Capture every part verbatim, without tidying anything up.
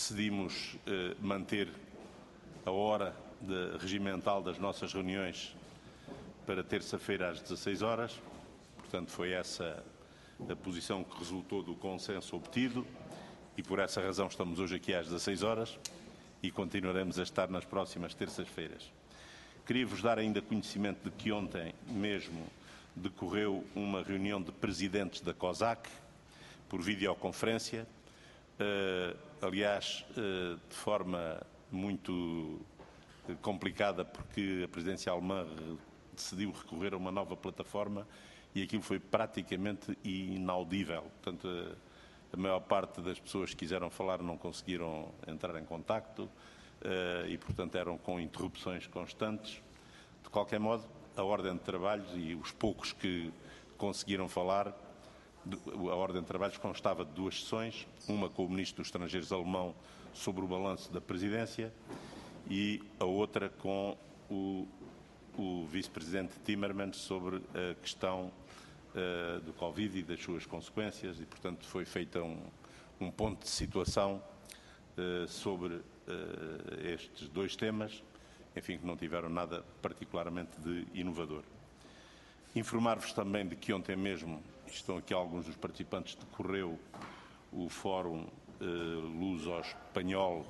decidimos eh, manter a hora de, regimental das nossas reuniões para terça-feira às dezasseis horas. Portanto, foi essa a posição que resultou do consenso obtido e por essa razão estamos hoje aqui às dezasseis horas e continuaremos a estar nas próximas terças-feiras. Queria-vos dar ainda conhecimento de que ontem mesmo decorreu uma reunião de presidentes da COSAC por videoconferência, uh, aliás, uh, de forma muito complicada, porque a presidência alemã decidiu recorrer a uma nova plataforma e aquilo foi praticamente inaudível. Portanto, a maior parte das pessoas que quiseram falar não conseguiram entrar em contacto e, portanto, eram com interrupções constantes. De qualquer modo, a ordem de trabalhos e os poucos que conseguiram falar, a ordem de trabalhos constava de duas sessões, uma com o Ministro dos Estrangeiros alemão sobre o balanço da presidência e a outra com o, o Vice-Presidente Timmermans sobre a questão uh, do Covid e das suas consequências e, portanto, foi feita um, um ponto de situação uh, sobre uh, estes dois temas, enfim, que não tiveram nada particularmente de inovador. Informar-vos também de que ontem mesmo, estão aqui alguns dos participantes, decorreu o Fórum uh, Luso-Espanhol,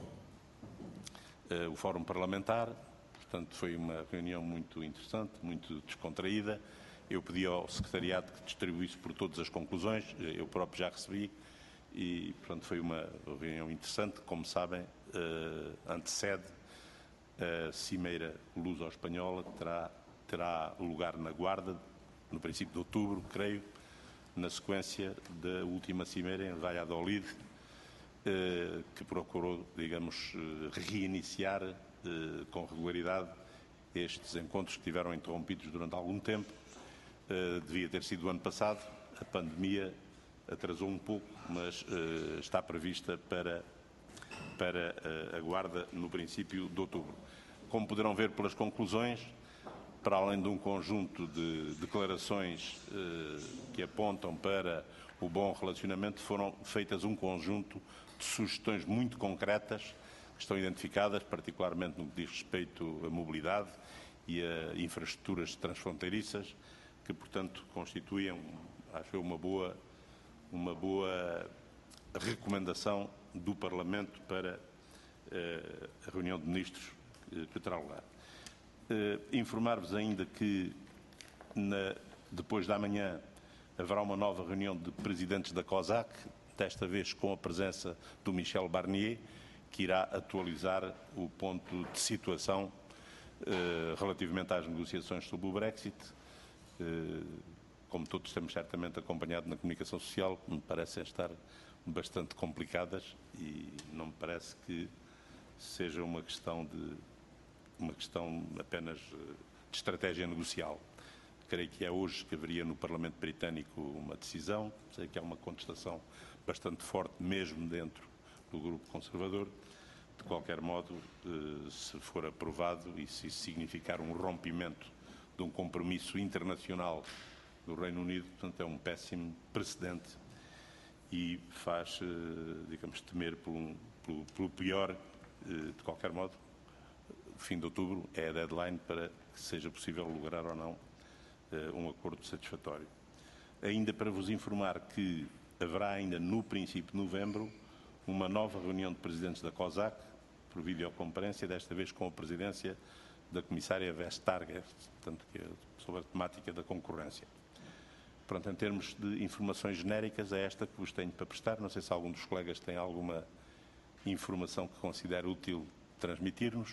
uh, o Fórum Parlamentar, portanto foi uma reunião muito interessante, muito descontraída. Eu pedi ao Secretariado que distribuísse por todas as conclusões, eu próprio já recebi, e portanto foi uma reunião interessante, como sabem, uh, antecede a Cimeira Luso-Espanhola, que terá, terá lugar na Guarda, no princípio de outubro, creio, na sequência da última cimeira em Valladolid, eh, que procurou, digamos, reiniciar eh, com regularidade estes encontros que tiveram interrompidos durante algum tempo. Eh, devia ter sido o ano passado, a pandemia atrasou um pouco, mas eh, está prevista para, para a Guarda no princípio de outubro. Como poderão ver pelas conclusões, para além de um conjunto de declarações eh, que apontam para o bom relacionamento, foram feitas um conjunto de sugestões muito concretas, que estão identificadas, particularmente no que diz respeito à mobilidade e a infraestruturas transfronteiriças, que, portanto, constituem, acho eu, uma boa, uma boa recomendação do Parlamento para eh, a reunião de ministros eh, que terá lugar. Uh, Informar-vos ainda que na, depois da manhã haverá uma nova reunião de presidentes da COSAC, desta vez com a presença do Michel Barnier, que irá atualizar o ponto de situação uh, relativamente às negociações sobre o Brexit. Uh, como todos temos certamente acompanhado na comunicação social, me parecem estar bastante complicadas e não me parece que seja uma questão de uma questão apenas de estratégia negocial. Creio que é hoje que haveria no Parlamento Britânico uma decisão, sei que há uma contestação bastante forte mesmo dentro do grupo conservador. De qualquer modo, se for aprovado e se isso significar um rompimento de um compromisso internacional do Reino Unido, portanto é um péssimo precedente e faz, digamos, temer pelo, pelo, pelo pior. De qualquer modo, fim de outubro é a deadline para que seja possível lograr ou não uh, um acordo satisfatório. Ainda para vos informar que haverá ainda no princípio de novembro uma nova reunião de presidentes da COSAC por videoconferência, desta vez com a presidência da comissária Vestager, portanto, que é sobre a temática da concorrência. Pronto, em termos de informações genéricas, é esta que vos tenho para prestar. Não sei se algum dos colegas tem alguma informação que considere útil transmitir-nos.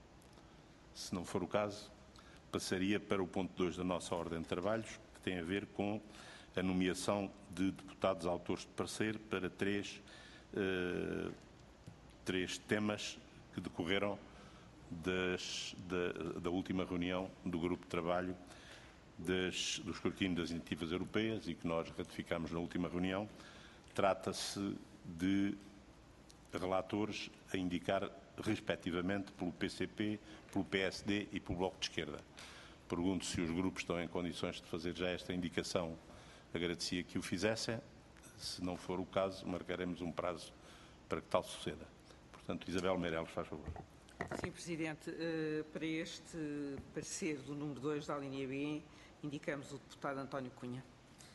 Se não for o caso, passaria para o ponto dois da nossa ordem de trabalhos, que tem a ver com a nomeação de deputados autores de parecer para três, uh, três temas que decorreram das, da, da última reunião do grupo de trabalho das, do escrutínio das iniciativas europeias e que nós ratificamos na última reunião. Trata-se de relatores a indicar respectivamente pelo P C P, pelo P S D e pelo Bloco de Esquerda. Pergunto se os grupos estão em condições de fazer já esta indicação. Agradecia que o fizessem. Se não for o caso, marcaremos um prazo para que tal suceda. Portanto, Isabel Meireles, faz favor. Sim, Presidente. Uh, para este parecer do número dois da linha B, indicamos o deputado António Cunha.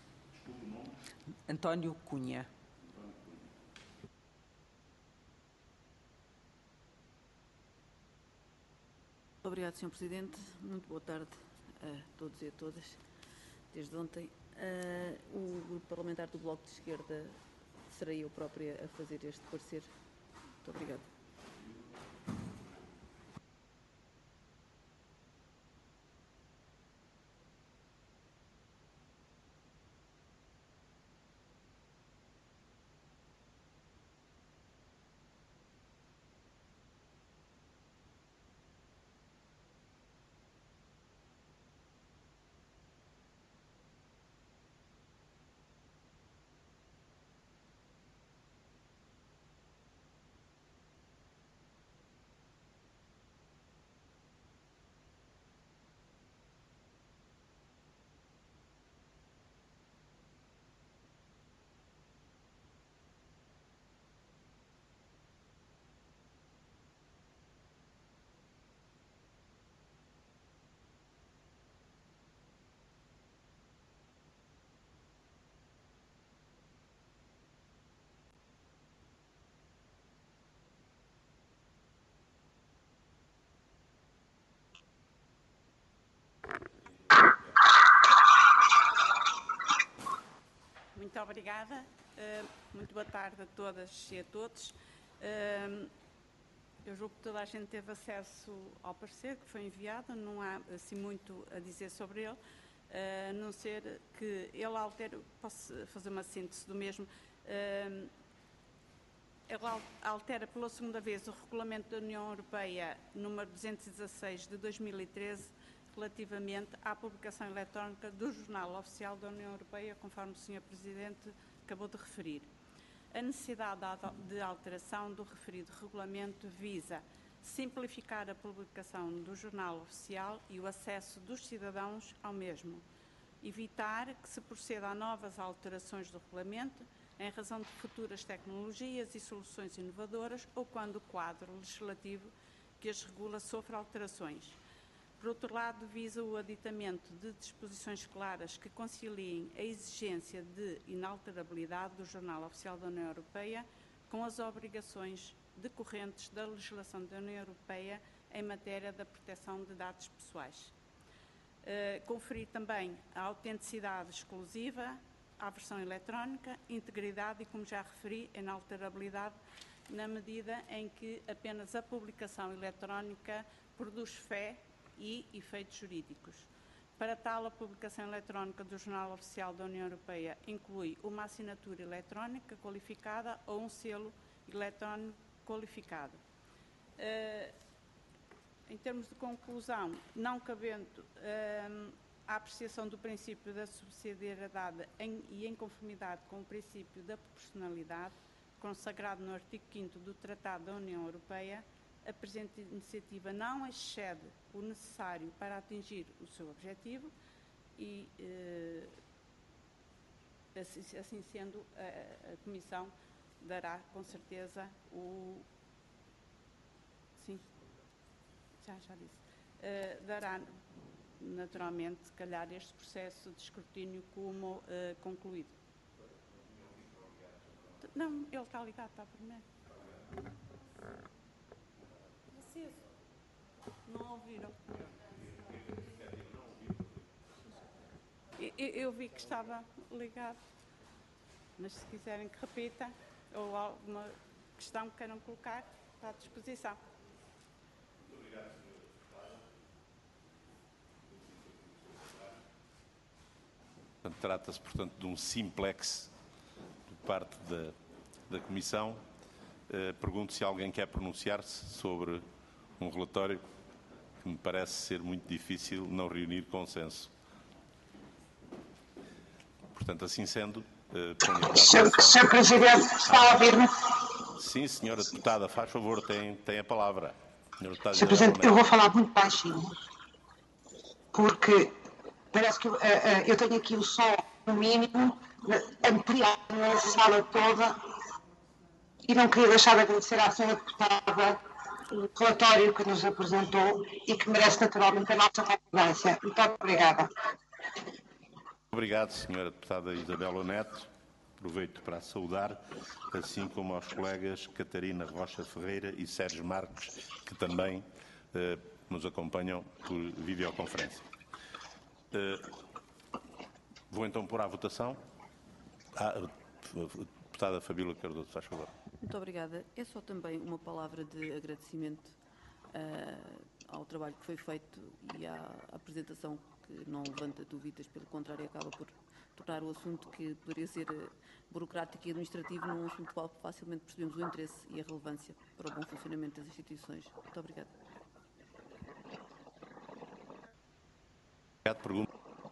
António Cunha. Obrigado, senhor Presidente. Muito boa tarde a todos e a todas. Desde ontem, uh, o Grupo Parlamentar do Bloco de Esquerda serei eu própria a fazer este parecer. Muito obrigado. Muito obrigada. Uh, muito boa tarde a todas e a todos. Uh, eu julgo que toda a gente teve acesso ao parecer que foi enviado, não há assim muito a dizer sobre ele, uh, a não ser que ele altera, posso fazer uma síntese do mesmo, uh, ele altera pela segunda vez o Regulamento da União Europeia número duzentos e dezasseis de dois mil e treze, relativamente à publicação eletrónica do Jornal Oficial da União Europeia, conforme o senhor Presidente acabou de referir. A necessidade de alteração do referido regulamento visa simplificar a publicação do Jornal Oficial e o acesso dos cidadãos ao mesmo, evitar que se proceda a novas alterações do regulamento em razão de futuras tecnologias e soluções inovadoras ou quando o quadro legislativo que as regula sofre alterações. Por outro lado, visa o aditamento de disposições claras que conciliem a exigência de inalterabilidade do Jornal Oficial da União Europeia com as obrigações decorrentes da legislação da União Europeia em matéria da proteção de dados pessoais. Uh, conferir também a autenticidade exclusiva à versão eletrónica, integridade e, como já referi, inalterabilidade na medida em que apenas a publicação eletrónica produz fé e efeitos jurídicos. Para tal, a publicação eletrónica do Jornal Oficial da União Europeia inclui uma assinatura eletrónica qualificada ou um selo eletrónico qualificado. Uh, em termos de conclusão, não cabendo uh, a apreciação do princípio da subsidiariedade em, e em conformidade com o princípio da proporcionalidade, consagrado no artigo quinto do Tratado da União Europeia, a presente iniciativa não excede o necessário para atingir o seu objetivo e, eh, assim, assim sendo, a, a Comissão dará, com certeza, o... Sim, já, já disse. Uh, dará, naturalmente, se calhar, este processo de escrutínio como uh, concluído. Não, ele está ligado, está primeiro. Não ouviram? Eu, eu vi que estava ligado, mas se quiserem que repita ou alguma questão que queiram colocar, está à disposição. Muito obrigado, senhora Deputada. Trata-se, portanto, de um simplex por parte da, da Comissão. Uh, pergunto se alguém quer pronunciar-se sobre um relatório que me parece ser muito difícil não reunir consenso. Portanto, assim sendo... Uh, senhor Presidente, está a ouvir-me? Sim, senhora Deputada, faz favor, tem, tem a palavra. senhor Presidente, eu vou falar muito baixinho, porque parece que uh, uh, eu tenho aqui o som, no mínimo, ampliado na sala toda, e não queria deixar de agradecer à senhora deputada o relatório que nos apresentou e que merece naturalmente a nossa concordância. Muito obrigada. Obrigado, senhora deputada Isabel Neto. Aproveito para a saudar, assim como aos colegas Catarina Rocha Ferreira e Sérgio Marcos, que também eh, nos acompanham por videoconferência. Eh, vou então pôr à votação. Ah, deputada Fabíola Cardoso, faz favor. Muito obrigada. É só também uma palavra de agradecimento uh, ao trabalho que foi feito e à apresentação que não levanta dúvidas, pelo contrário, acaba por tornar o assunto que poderia ser uh, burocrático e administrativo num assunto qual facilmente percebemos o interesse e a relevância para o bom funcionamento das instituições. Muito obrigada. Pergunta.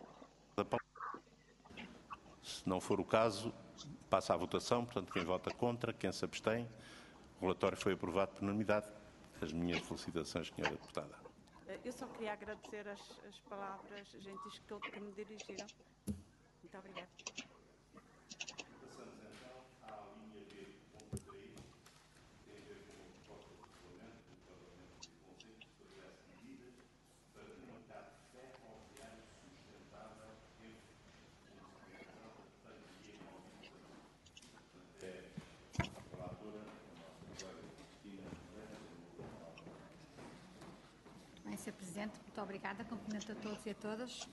Se não for o caso, passa à votação. Portanto, quem vota contra, quem se abstém. O relatório foi aprovado por unanimidade. As minhas felicitações, senhora deputada. Eu só queria agradecer as, as palavras gentis que, que me dirigiram. Muito obrigada. Passamos então à linha B, ponto três, tem a ver com a proposta do Parlamento, do Parlamento e do Conselho de estabelece medidas para um mercado ferroviário sustentável e consequência da pandemia e Portanto, é a relatora, a nossa colega Cristina Moreira. Bem, senhor Presidente, muito obrigada. Cumprimento a todos e a todas.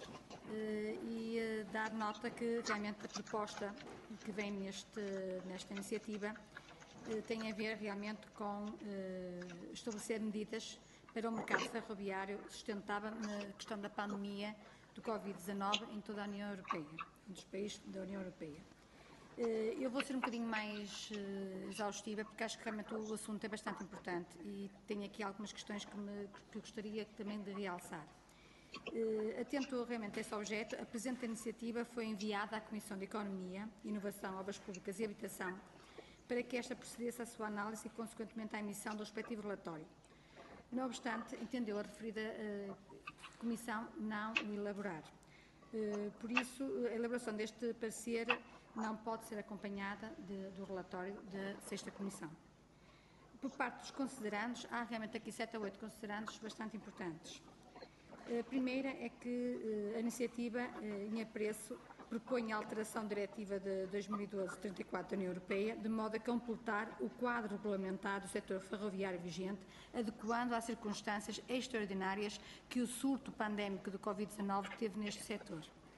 E dar nota que realmente a proposta que vem neste, nesta iniciativa tem a ver realmente com estabelecer medidas para o mercado ferroviário sustentável na questão da pandemia do Covid dezanove em toda a União Europeia, dos países da União Europeia. Eu vou ser um bocadinho mais exaustiva porque acho que realmente o assunto é bastante importante e tenho aqui algumas questões que, me, que gostaria também de realçar. Uh, atento realmente a esse objeto, a presente iniciativa foi enviada à Comissão de Economia, Inovação, Obras Públicas e Habitação para que esta procedesse à sua análise e, consequentemente, à emissão do respectivo relatório. Não obstante, entendeu a referida uh, Comissão não o elaborar. Uh, por isso, a elaboração deste parecer não pode ser acompanhada de, do relatório da sexta Comissão. Por parte dos considerandos, há realmente aqui sete a oito considerandos bastante importantes. A primeira é que a iniciativa, em apreço, propõe a alteração da Diretiva de dois mil e doze trinta e quatro da União Europeia, de modo a completar o quadro regulamentar do setor ferroviário vigente, adequando às circunstâncias extraordinárias que o surto pandémico do Covid dezanove teve neste setor.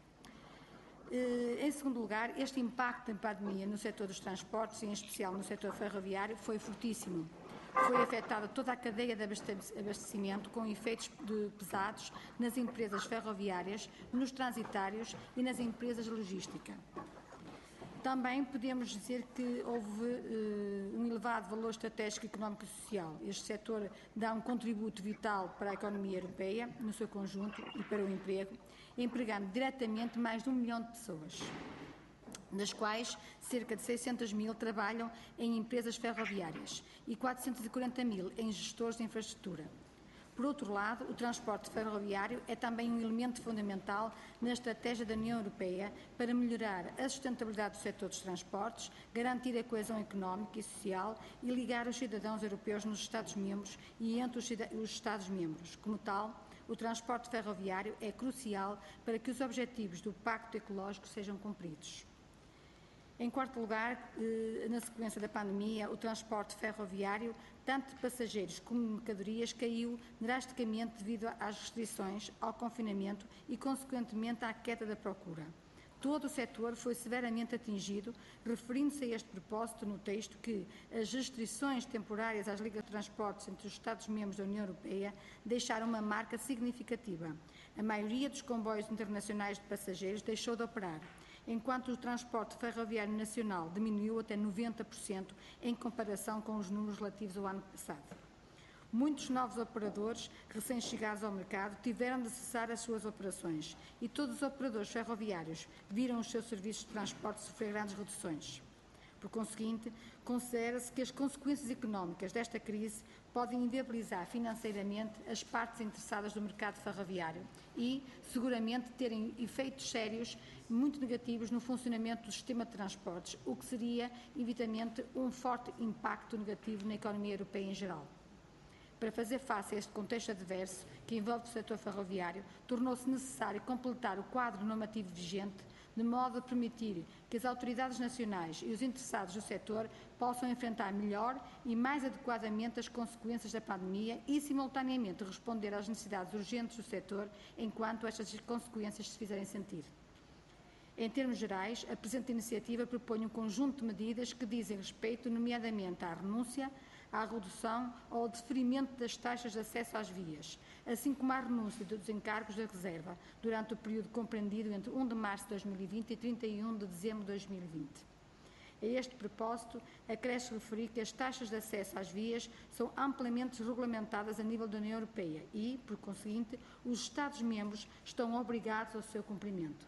Em segundo lugar, este impacto da pandemia no setor dos transportes, e em especial no setor ferroviário, foi fortíssimo. Foi afetada toda a cadeia de abastecimento, com efeitos de pesados nas empresas ferroviárias, nos transitários e nas empresas de logística. Também podemos dizer que houve uh, um elevado valor estratégico, económico e social. Este setor dá um contributo vital para a economia europeia, no seu conjunto, e para o emprego, empregando diretamente mais de um milhão de pessoas, das quais cerca de seiscentos mil trabalham em empresas ferroviárias e quatrocentos e quarenta mil em gestores de infraestrutura. Por outro lado, o transporte ferroviário é também um elemento fundamental na estratégia da União Europeia para melhorar a sustentabilidade do setor dos transportes, garantir a coesão económica e social e ligar os cidadãos europeus nos Estados-membros e entre os Estados-membros. Como tal, o transporte ferroviário é crucial para que os objetivos do Pacto Ecológico sejam cumpridos. Em quarto lugar, na sequência da pandemia, o transporte ferroviário, tanto de passageiros como de mercadorias, caiu drasticamente devido às restrições, ao confinamento e, consequentemente, à queda da procura. Todo o setor foi severamente atingido, referindo-se a este propósito no texto que as restrições temporárias às ligas de transportes entre os Estados-membros da União Europeia deixaram uma marca significativa. A maioria dos comboios internacionais de passageiros deixou de operar, enquanto o transporte ferroviário nacional diminuiu até noventa por cento em comparação com os números relativos ao ano passado. Muitos novos operadores, recém-chegados ao mercado, tiveram de cessar as suas operações e todos os operadores ferroviários viram os seus serviços de transporte sofrer grandes reduções. Por conseguinte, considera-se que as consequências económicas desta crise podem inviabilizar financeiramente as partes interessadas no mercado ferroviário e, seguramente, terem efeitos sérios muito negativos no funcionamento do sistema de transportes, o que seria, evidentemente, um forte impacto negativo na economia europeia em geral. Para fazer face a este contexto adverso que envolve o setor ferroviário, tornou-se necessário completar o quadro normativo vigente, de modo a permitir que as autoridades nacionais e os interessados no setor possam enfrentar melhor e mais adequadamente as consequências da pandemia e, simultaneamente, responder às necessidades urgentes do setor enquanto estas consequências se fizerem sentir. Em termos gerais, a presente iniciativa propõe um conjunto de medidas que dizem respeito, nomeadamente, à renúncia, à redução ou ao deferimento das taxas de acesso às vias, assim como à renúncia dos encargos da reserva, durante o período compreendido entre primeiro de março de dois mil e vinte e trinta e um de dezembro de dois mil e vinte. A este propósito, acresce referir que as taxas de acesso às vias são amplamente regulamentadas a nível da União Europeia e, por conseguinte, os Estados-membros estão obrigados ao seu cumprimento.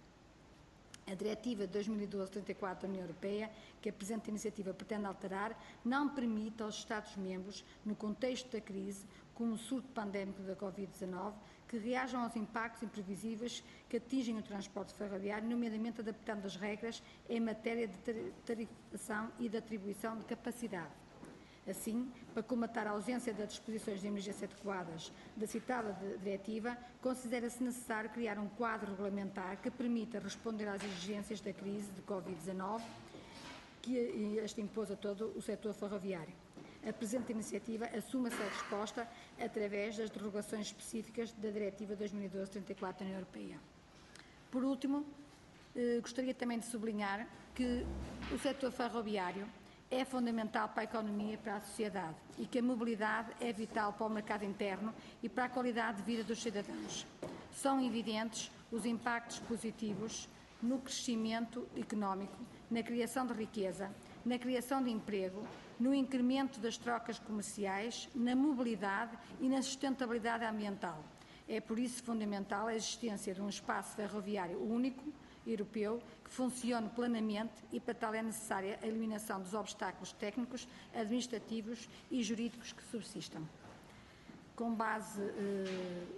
A Diretiva de dois mil e doze trinta e quatro da União Europeia, que a presente iniciativa pretende alterar, não permite aos Estados-membros, no contexto da crise, como o surto pandémico da Covid dezanove, que reajam aos impactos imprevisíveis que atingem o transporte ferroviário, nomeadamente adaptando as regras em matéria de tarifação e de atribuição de capacidade. Assim, para colmatar a ausência das disposições de emergência adequadas da citada diretiva, considera-se necessário criar um quadro regulamentar que permita responder às exigências da crise de Covid dezanove, que este impôs a todo o setor ferroviário. A presente iniciativa assume essa resposta através das derrogações específicas da Diretiva dois mil e doze trinta e quatro da União Europeia. Por último, eh, gostaria também de sublinhar que o setor ferroviário é fundamental para a economia e para a sociedade e que a mobilidade é vital para o mercado interno e para a qualidade de vida dos cidadãos. São evidentes os impactos positivos no crescimento económico, na criação de riqueza, na criação de emprego, no incremento das trocas comerciais, na mobilidade e na sustentabilidade ambiental. É por isso fundamental a existência de um espaço ferroviário único, europeu, que funcione plenamente e para tal é necessária a eliminação dos obstáculos técnicos, administrativos e jurídicos que subsistam. Com base, eh,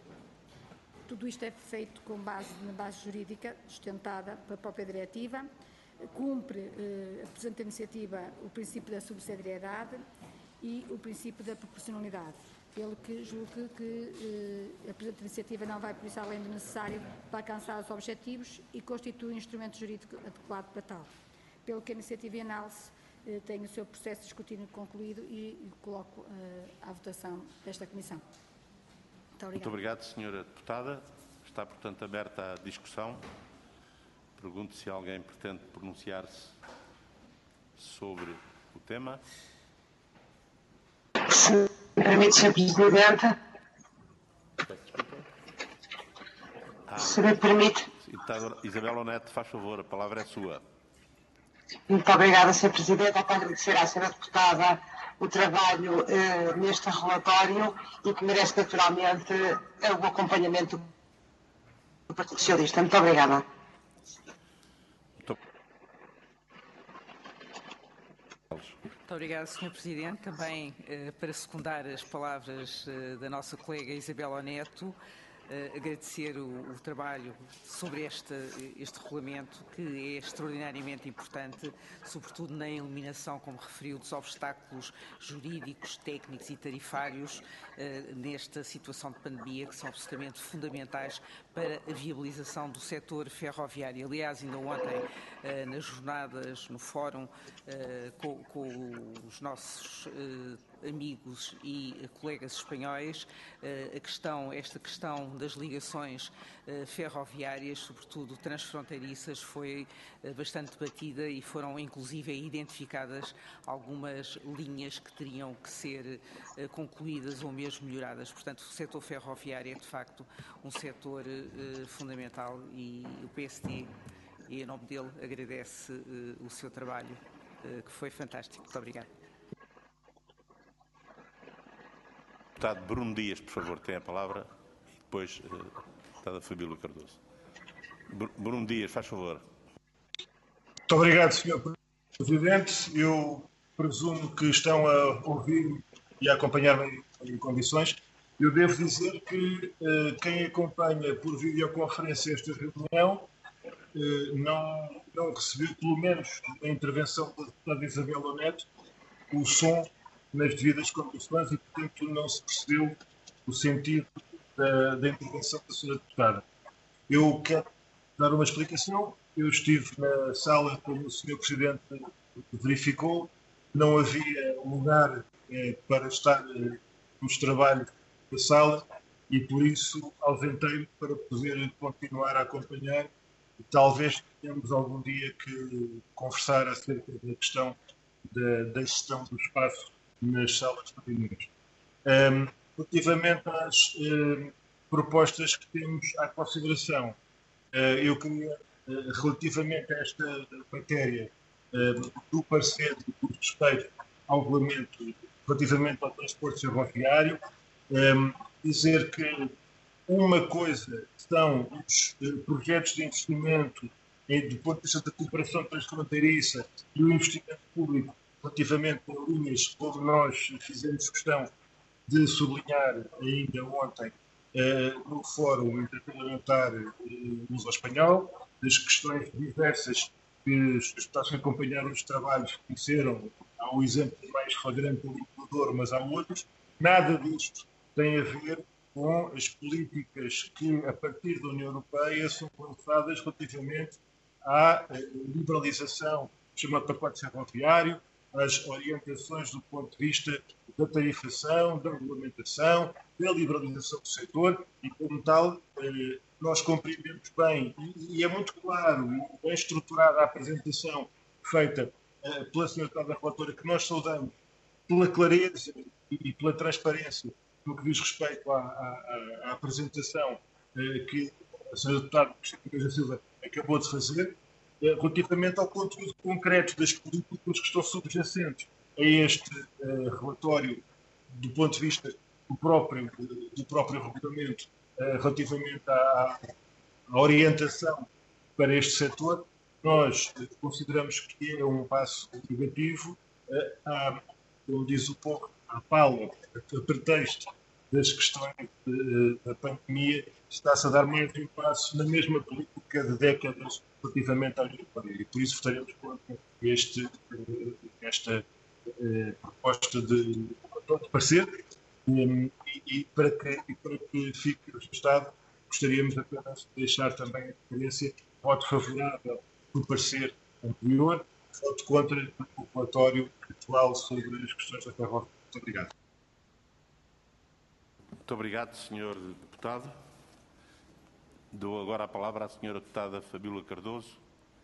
tudo isto é feito com base na base jurídica sustentada pela própria diretiva, cumpre eh, a presente iniciativa o princípio da subsidiariedade e o princípio da proporcionalidade, pelo que julgo que, que eh, a presente iniciativa não vai por isso além do necessário para alcançar os objetivos e constitui um instrumento jurídico adequado para tal. Pelo que a iniciativa em análise eh, tem o seu processo de escrutínio concluído e, e coloco eh, à votação desta Comissão. Muito obrigado. Muito obrigado, senhora Deputada. Está, portanto, aberta a discussão. Pergunto se alguém pretende pronunciar-se sobre o tema. Se me permite, senhor Presidente. Ah, se me permite. Isabel Onete, faz favor, a palavra é sua. Muito obrigada, senhor Presidente. Quero agradecer à senhora Deputada o trabalho eh, neste relatório e que merece naturalmente eh, o acompanhamento do Partido Socialista. Muito obrigada. Muito obrigada, senhor Presidente. Também eh, para secundar as palavras eh, da nossa colega Isabel Oneto, eh, agradecer o, o trabalho sobre este, este regulamento, que é extraordinariamente importante, sobretudo na eliminação, como referiu, dos obstáculos jurídicos, técnicos e tarifários eh, nesta situação de pandemia, que são absolutamente fundamentais para a viabilização do setor ferroviário. Aliás, ainda ontem, eh, nas jornadas, no fórum, eh, com, com os nossos eh, amigos e colegas espanhóis, eh, a questão, esta questão das ligações eh, ferroviárias, sobretudo transfronteiriças, foi eh, bastante debatida e foram inclusive identificadas algumas linhas que teriam que ser eh, concluídas ou mesmo melhoradas. Portanto, o setor ferroviário é de facto um setor eh, fundamental e o P S D, e em nome dele, agradece eh, o seu trabalho, eh, que foi fantástico. Muito obrigado. Deputado Bruno Dias, por favor, tem a palavra. E depois, uh, deputada Fabíola Cardoso. Bruno Dias, faz favor. Muito obrigado, senhor Presidente, eu presumo que estão a ouvir e a acompanhar-me em condições. Eu devo dizer que uh, quem acompanha por videoconferência esta reunião uh, não, não recebeu, pelo menos na intervenção da deputada Isabel Neto, o som nas devidas condições e, portanto, não se percebeu o sentido da, da intervenção da senhora deputada. Eu quero dar uma explicação. Eu estive na sala, como o senhor Presidente verificou, não havia lugar eh, para estar eh, nos trabalhos da sala e, por isso, ausentei-me para poder continuar a acompanhar. E talvez tenhamos algum dia que conversar acerca da questão da, da gestão do espaço nas salas de reuniões. Um, relativamente às um, propostas que temos à consideração, uh, eu queria, uh, relativamente a esta matéria uh, do parecer do respeito ao regulamento relativamente ao transporte ferroviário, um, dizer que uma coisa são os uh, projetos de investimento em, do ponto de vista da cooperação transfronteiriça e o investimento público relativamente a linhas, como nós fizemos questão de sublinhar ainda ontem eh, no Fórum Interparlamentar eh, Luso-Espanhol, das questões diversas que os deputados que acompanharam os trabalhos conheceram. Há um exemplo mais flagrante do Equador, mas há outros. Nada disto tem a ver com as políticas que, a partir da União Europeia, são lançadas relativamente à eh, liberalização do chamado pacote ferroviário, as orientações do ponto de vista da tarifação, da regulamentação, da liberalização do setor e, como tal, nós compreendemos bem, e é muito claro e bem estruturada a apresentação feita pela senhora deputada relatora, que nós saudamos pela clareza e pela transparência no que diz respeito à, à, à apresentação que a senhora deputada Cristina Silva acabou de fazer, relativamente ao conteúdo concreto das políticas que estão subjacentes a este uh, relatório do ponto de vista do próprio, do próprio regulamento uh, relativamente à, à orientação para este setor, nós uh, consideramos que é um passo negativo, uh, à, como diz o povo, à pala, a pretexto das questões de, da pandemia, está-se a dar mais um passo na mesma política de décadas relativamente à União Europeia. E por isso votaremos contra este, esta eh, proposta de, de parecer. Um, e, e, para que, e para que fique registado, gostaríamos apenas de deixar também a referência voto favorável do parecer anterior, voto contra o relatório atual sobre as questões da ferrovia. Muito obrigado. Muito obrigado, senhor Deputado. Dou agora a palavra à senhora Deputada Fabíola Cardoso.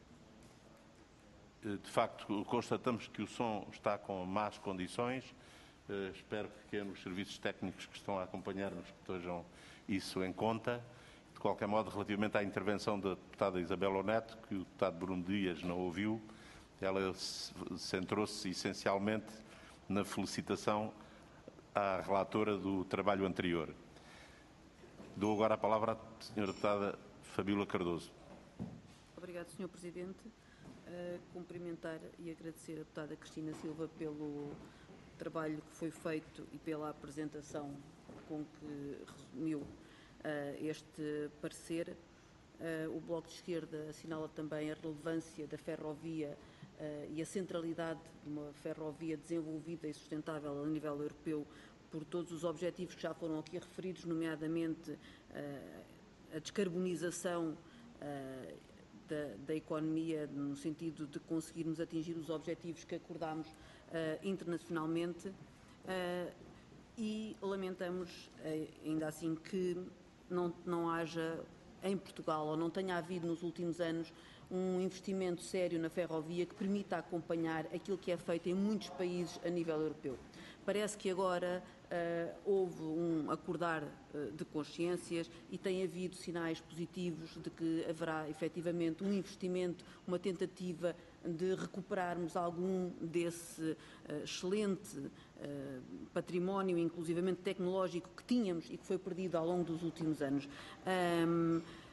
De facto, constatamos que o som está com más condições. Espero que os serviços técnicos que estão a acompanhar-nos estejam isso em conta. De qualquer modo, relativamente à intervenção da deputada Isabel Neto, que o deputado Bruno Dias não ouviu, ela centrou-se essencialmente na felicitação à relatora do trabalho anterior. Dou agora a palavra à senhora deputada Fabíola Cardoso. Obrigado, senhor Presidente. Uh, cumprimentar e agradecer a deputada Cristina Silva pelo trabalho que foi feito e pela apresentação com que resumiu uh, este parecer. Uh, o Bloco de Esquerda assinala também a relevância da ferrovia uh, e a centralidade de uma ferrovia desenvolvida e sustentável a nível europeu por todos os objetivos que já foram aqui referidos, nomeadamente uh, a descarbonização uh, da, da economia, no sentido de conseguirmos atingir os objetivos que acordámos uh, internacionalmente uh, e lamentamos uh, ainda assim que não, não haja em Portugal, ou não tenha havido nos últimos anos, um investimento sério na ferrovia que permita acompanhar aquilo que é feito em muitos países a nível europeu. Parece que agora uh, houve um acordar uh, de consciências e tem havido sinais positivos de que haverá efetivamente um investimento, uma tentativa de recuperarmos algum desse uh, excelente uh, património, inclusivamente tecnológico, que tínhamos e que foi perdido ao longo dos últimos anos. Um,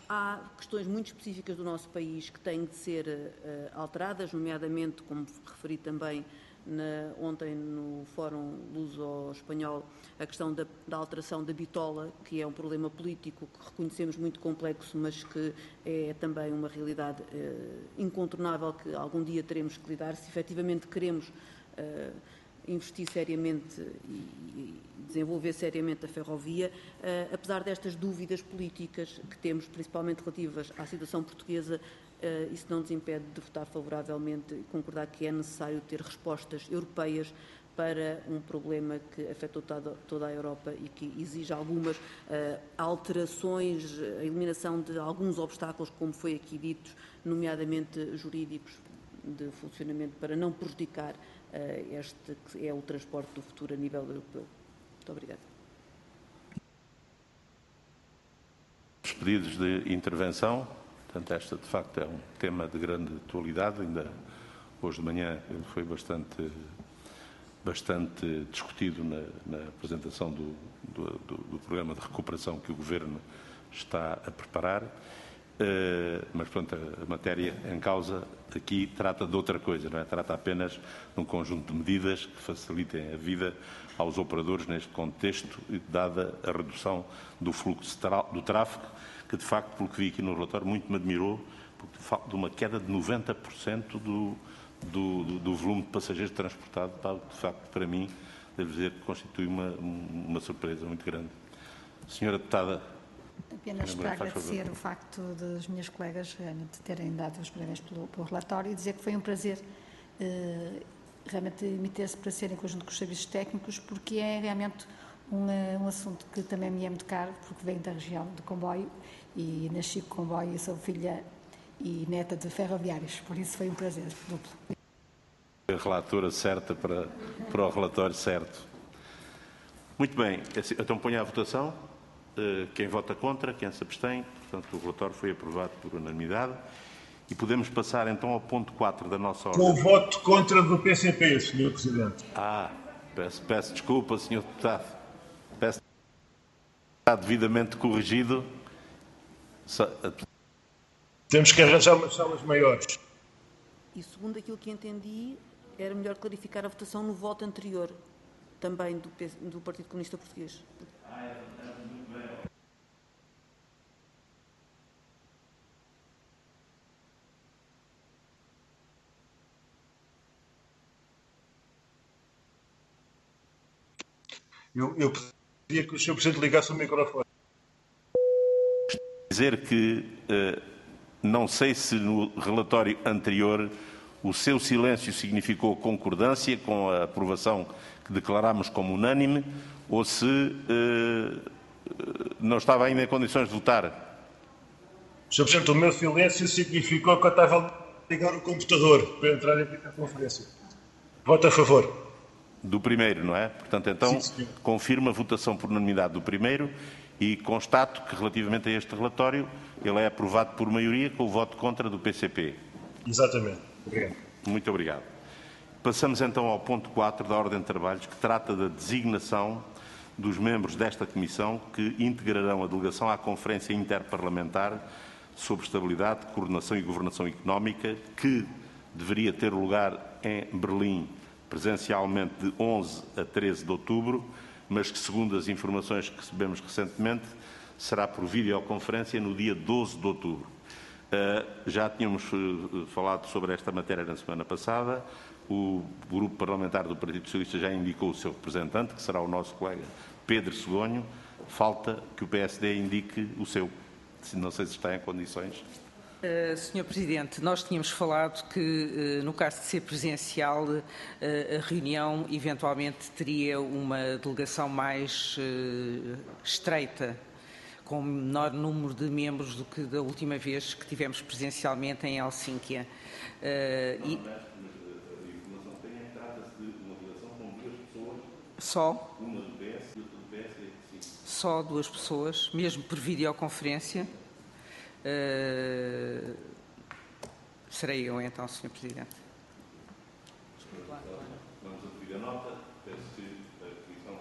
há questões muito específicas do nosso país que têm de ser uh, alteradas, nomeadamente, como referi também na, ontem no Fórum Luso-Espanhol, a questão da, da alteração da bitola, que é um problema político que reconhecemos muito complexo, mas que é também uma realidade uh, incontornável que algum dia teremos que lidar, se efetivamente queremos uh, investir seriamente e, e desenvolver seriamente a ferrovia, uh, apesar destas dúvidas políticas que temos, principalmente relativas à situação portuguesa, uh, isso não nos impede de votar favoravelmente e concordar que é necessário ter respostas europeias para um problema que afetou toda, toda a Europa e que exige algumas uh, alterações, a eliminação de alguns obstáculos, como foi aqui dito, nomeadamente jurídicos, de funcionamento, para não prejudicar uh, este que é o transporte do futuro a nível europeu. Muito obrigada. Os pedidos de intervenção, portanto, esta de facto é um tema de grande atualidade, ainda hoje de manhã foi bastante, bastante discutido na, na apresentação do, do, do, do programa de recuperação que o Governo está a preparar. Uh, mas, pronto, a matéria em causa aqui trata de outra coisa, não é? Trata apenas de um conjunto de medidas que facilitem a vida aos operadores neste contexto, dada a redução do fluxo do tráfego, que de facto, pelo que vi aqui no relatório, muito me admirou, porque de facto de uma queda de noventa por cento do, do, do, do volume de passageiros transportado, de facto, para mim, devo dizer que constitui uma, uma surpresa muito grande. Senhora Deputada, apenas para agradecer o facto das minhas colegas realmente terem dado os parabéns pelo, pelo relatório e dizer que foi um prazer eh, realmente emitir-se para ser em conjunto com os serviços técnicos, porque é realmente um, um assunto que também me é muito caro, porque venho da região de Comboio e nasci com Comboio e sou filha e neta de ferroviários, por isso foi um prazer duplo. A relatora certa para, para o relatório certo. Muito bem, então ponho à votação. Quem vota contra, quem se abstém, portanto o relatório foi aprovado por unanimidade. E podemos passar então ao ponto quatro da nossa ordem. Com o voto contra do P C P, senhor Presidente. Ah, peço, peço desculpa, senhor Deputado. Peço está devidamente corrigido. Temos que arranjar umas salas maiores. E segundo aquilo que entendi, era melhor clarificar a votação no voto anterior, também do, do Partido Comunista Português. Eu, eu pedia que o senhor Presidente ligasse o microfone. Dizer que uh, não sei se no relatório anterior o seu silêncio significou concordância com a aprovação que declarámos como unânime ou se uh, não estava ainda em condições de votar. senhor Presidente, o meu silêncio significou que eu estava a ligar o computador para entrar em videoconferência. Voto a favor. Do primeiro, não é? Portanto, então, sim, confirmo a votação por unanimidade do primeiro e constato que, relativamente a este relatório, ele é aprovado por maioria com o voto contra do P C P. Exatamente. Obrigado. Muito obrigado. Passamos então ao ponto quatro da ordem de trabalhos, que trata da designação dos membros desta comissão que integrarão a delegação à Conferência Interparlamentar sobre Estabilidade, Coordenação e Governação Económica, que deveria ter lugar em Berlim presencialmente de onze a treze de outubro, mas que, segundo as informações que recebemos recentemente, será por videoconferência no dia doze de outubro. Uh, já tínhamos uh, falado sobre esta matéria na semana passada. O Grupo Parlamentar do Partido Socialista já indicou o seu representante, que será o nosso colega Pedro Segonho. Falta que o P S D indique o seu. Não sei se está em condições. Uh, senhor Presidente, nós tínhamos falado que, uh, no caso de ser presencial, uh, a reunião eventualmente teria uma delegação mais uh, estreita, com menor número de membros do que da última vez que tivemos presencialmente em Helsínquia. Uh, e... Só? Só duas pessoas, mesmo por videoconferência. Uh, serei eu então, senhor Presidente. Vamos a pedir a nota. Peço que a Comissão.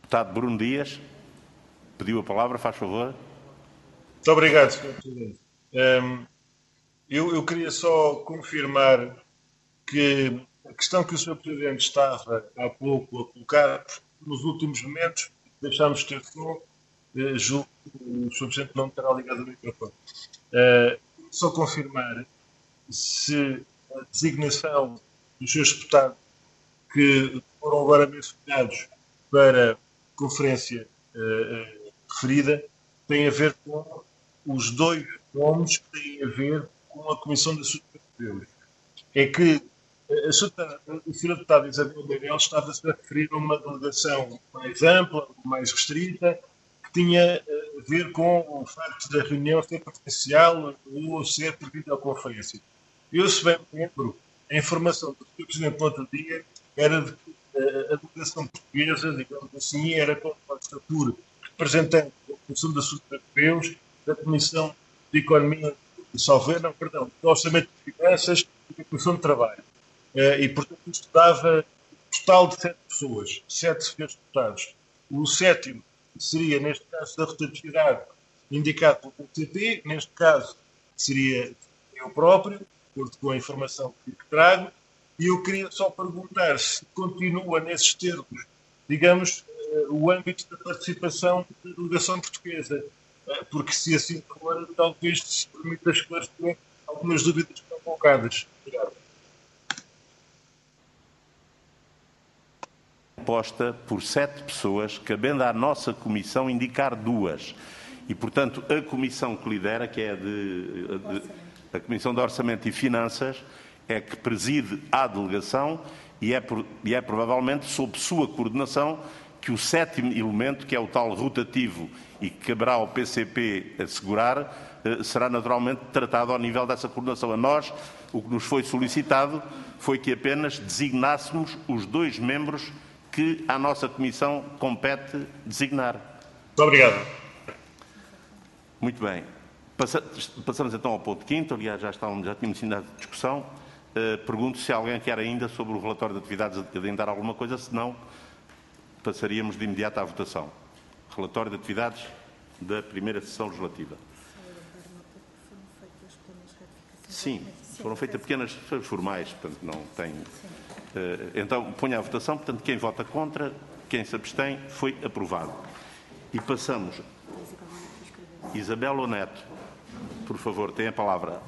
Deputado Bruno Dias, pediu a palavra, faz favor. Muito obrigado, senhor Presidente. Um, eu, eu queria só confirmar que a questão que o senhor Presidente estava há pouco a colocar, nos últimos momentos, deixámos de ter som, uh, julgo que o senhor Presidente não terá ligado o microfone. Uh, só confirmar se a designação dos seus deputados que foram agora mencionados para a conferência uh, uh, referida tem a ver com os dois nomes que têm a ver com a Comissão de Assuntos Europeus. É que a senhora deputada Isabel Negrão estava-se a referir a uma delegação mais ampla, mais restrita, que tinha a ver com o facto da reunião ser presencial ou ser por videoconferência. Eu, se bem me lembro, a informação do senhor Presidente no outro dia era de que a delegação portuguesa, digamos assim, era com a estatura representante da Comissão de Assuntos Europeus, da Comissão de Economia e Salver, não, perdão, do Orçamento de Finanças e da Comissão de Trabalho. E, portanto, isto dava um total de sete pessoas, sete senhores deputados. O sétimo seria, neste caso, da rotatividade indicado pelo P C P, neste caso seria eu próprio, de acordo com a informação que trago, e eu queria só perguntar se continua nesses termos, digamos, o âmbito da participação da delegação portuguesa, porque se assim for, talvez se permita esclarecer algumas dúvidas que estão colocadas. Obrigado. Posta por sete pessoas, cabendo à nossa comissão indicar duas. E, portanto, a comissão que lidera, que é a, de, a, de, a Comissão de Orçamento e Finanças, é que preside a delegação e é, e é provavelmente sob sua coordenação que o sétimo elemento, que é o tal rotativo e que caberá ao P C P assegurar, será naturalmente tratado ao nível dessa coordenação. A nós, o que nos foi solicitado foi que apenas designássemos os dois membros que à nossa Comissão compete designar. Muito obrigado. Muito bem. Passa, passamos então ao ponto quinto. Aliás, já, estávamos, já tínhamos iniciado a discussão. Uh, pergunto se alguém quer ainda, sobre o relatório de atividades, adendar alguma coisa. Se não, passaríamos de imediato à votação. Relatório de atividades da primeira sessão legislativa. Sim, foram feitas pequenas formais, portanto não tem... Uh, então, ponho à votação, portanto, quem vota contra, quem se abstém, foi aprovado. E passamos... Isabel Oneto, por favor, tem a palavra.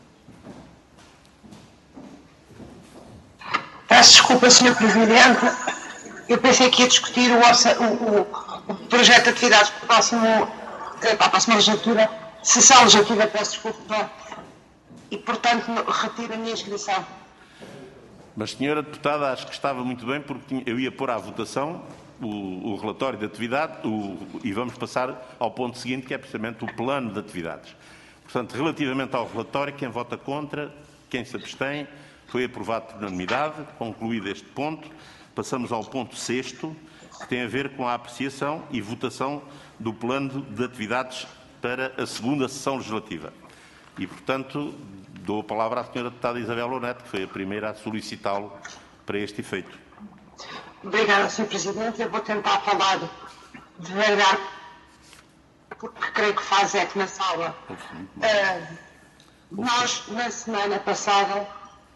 Peço desculpa, senhor Presidente. Eu pensei que ia discutir o, o, o projeto de atividades para, o próximo, para a próxima legislatura, sessão legislativa, peço desculpa, e, portanto, retiro a minha inscrição. Mas, senhora deputada, acho que estava muito bem, porque eu ia pôr à votação o, o relatório de atividade o, e vamos passar ao ponto seguinte, que é precisamente o plano de atividades. Portanto, relativamente ao relatório, quem vota contra, quem se abstém, foi aprovado por unanimidade. Concluído este ponto, passamos ao ponto sexto, que tem a ver com a apreciação e votação do plano de atividades para a segunda sessão legislativa. E, portanto, dou a palavra à senhora deputada Isabel Oneto, que foi a primeira a solicitá-lo para este efeito. Obrigada, senhor Presidente. Eu vou tentar falar devagar, porque creio que faz eco na sala. Uh, nós, na semana passada,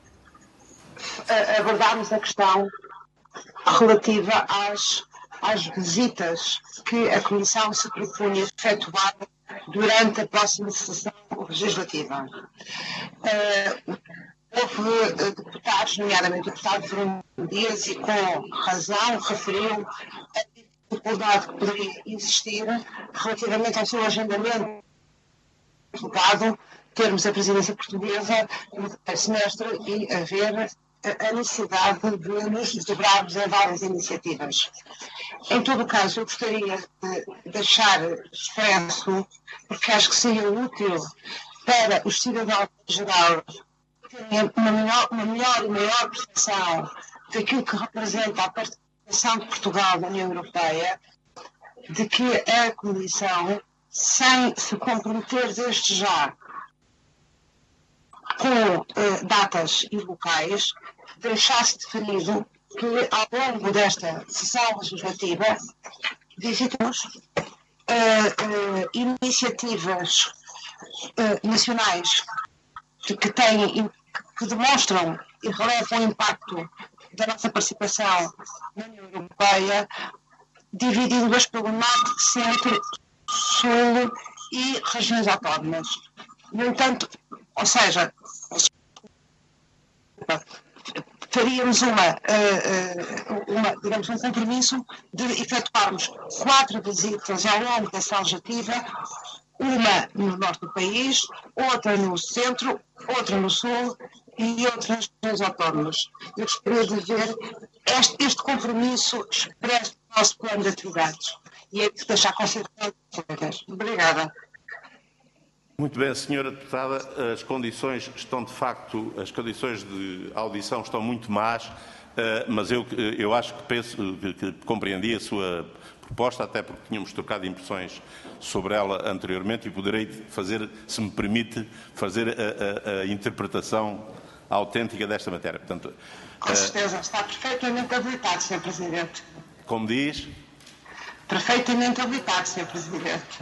uh, abordámos a questão relativa às, às visitas que a Comissão se propunha efetuar durante a próxima sessão legislativa. Uh, houve uh, deputados, nomeadamente o deputado Bruno Dias, e com razão referiu a dificuldade que poderia existir relativamente ao seu agendamento, dado termos a presidência portuguesa no primeiro semestre e haver a necessidade de nos desdobrarmos em várias iniciativas. Em todo o caso, eu gostaria de deixar expresso, porque acho que seria útil para os cidadãos em geral terem uma melhor, uma melhor e maior percepção daquilo que representa a participação de Portugal na União Europeia, de que a Comissão, sem se comprometer desde já com eh, datas e locais, deixasse definido que ao longo desta sessão legislativa visitamos uh, uh, iniciativas uh, nacionais que, que têm, que demonstram e relevam o impacto da nossa participação na União Europeia, dividindo-as pelo norte, centro, sul e regiões autónomas. No entanto, ou seja, faríamos uma, uma, digamos, um compromisso de efetuarmos quatro visitas ao longo dessa legislativa, uma no norte do país, outra no centro, outra no sul e outras regiões autónomas. Eu gostaria de ver este, este compromisso expresso no nosso plano de atividades. E é de deixar consideração de colegas. Obrigada. Muito bem, senhora Deputada, as condições estão de facto, as condições de audição estão muito más, mas eu, eu acho que, penso, que, que compreendi a sua proposta, até porque tínhamos trocado impressões sobre ela anteriormente e poderei fazer, se me permite, fazer a, a, a interpretação autêntica desta matéria. Portanto, com certeza, está perfeitamente habilitado, senhor Presidente. Como diz? Perfeitamente habilitado, senhor Presidente.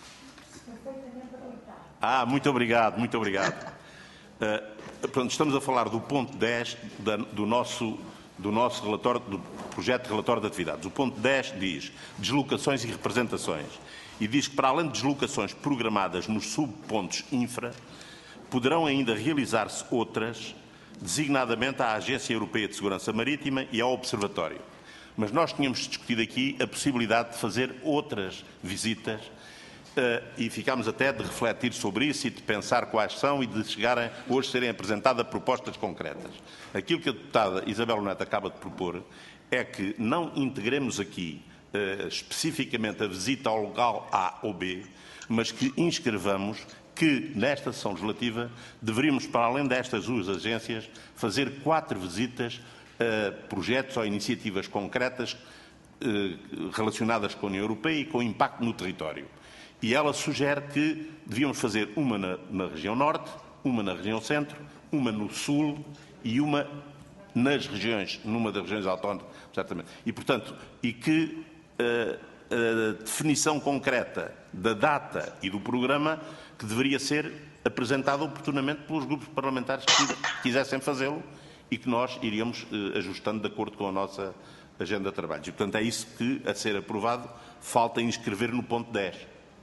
Ah, muito obrigado, muito obrigado. Uh, portanto, estamos a falar do ponto dez da, do, nosso, do nosso relatório, do projeto de relatório de atividades. O ponto dez diz deslocações e representações e diz que, para além de deslocações programadas nos subpontos infra, poderão ainda realizar-se outras, designadamente à Agência Europeia de Segurança Marítima e ao Observatório. Mas nós tínhamos discutido aqui a possibilidade de fazer outras visitas Uh, e ficámos até de refletir sobre isso e de pensar quais são e de chegarem, hoje serem apresentadas propostas concretas. Aquilo que a deputada Isabel Neto acaba de propor é que não integremos aqui uh, especificamente a visita ao local A ou B, mas que inscrevamos que nesta sessão legislativa deveríamos, para além destas duas agências, fazer quatro visitas a projetos ou iniciativas concretas uh, relacionadas com a União Europeia e com impacto no território. E ela sugere que devíamos fazer uma na, na região norte, uma na região centro, uma no sul e uma nas regiões, numa das regiões autónomas, certamente. E, portanto, e que uh, a definição concreta da data e do programa que deveria ser apresentada oportunamente pelos grupos parlamentares que quisessem fazê-lo e que nós iríamos uh, ajustando de acordo com a nossa agenda de trabalhos. E, portanto, é isso que, a ser aprovado, falta inscrever no ponto dez.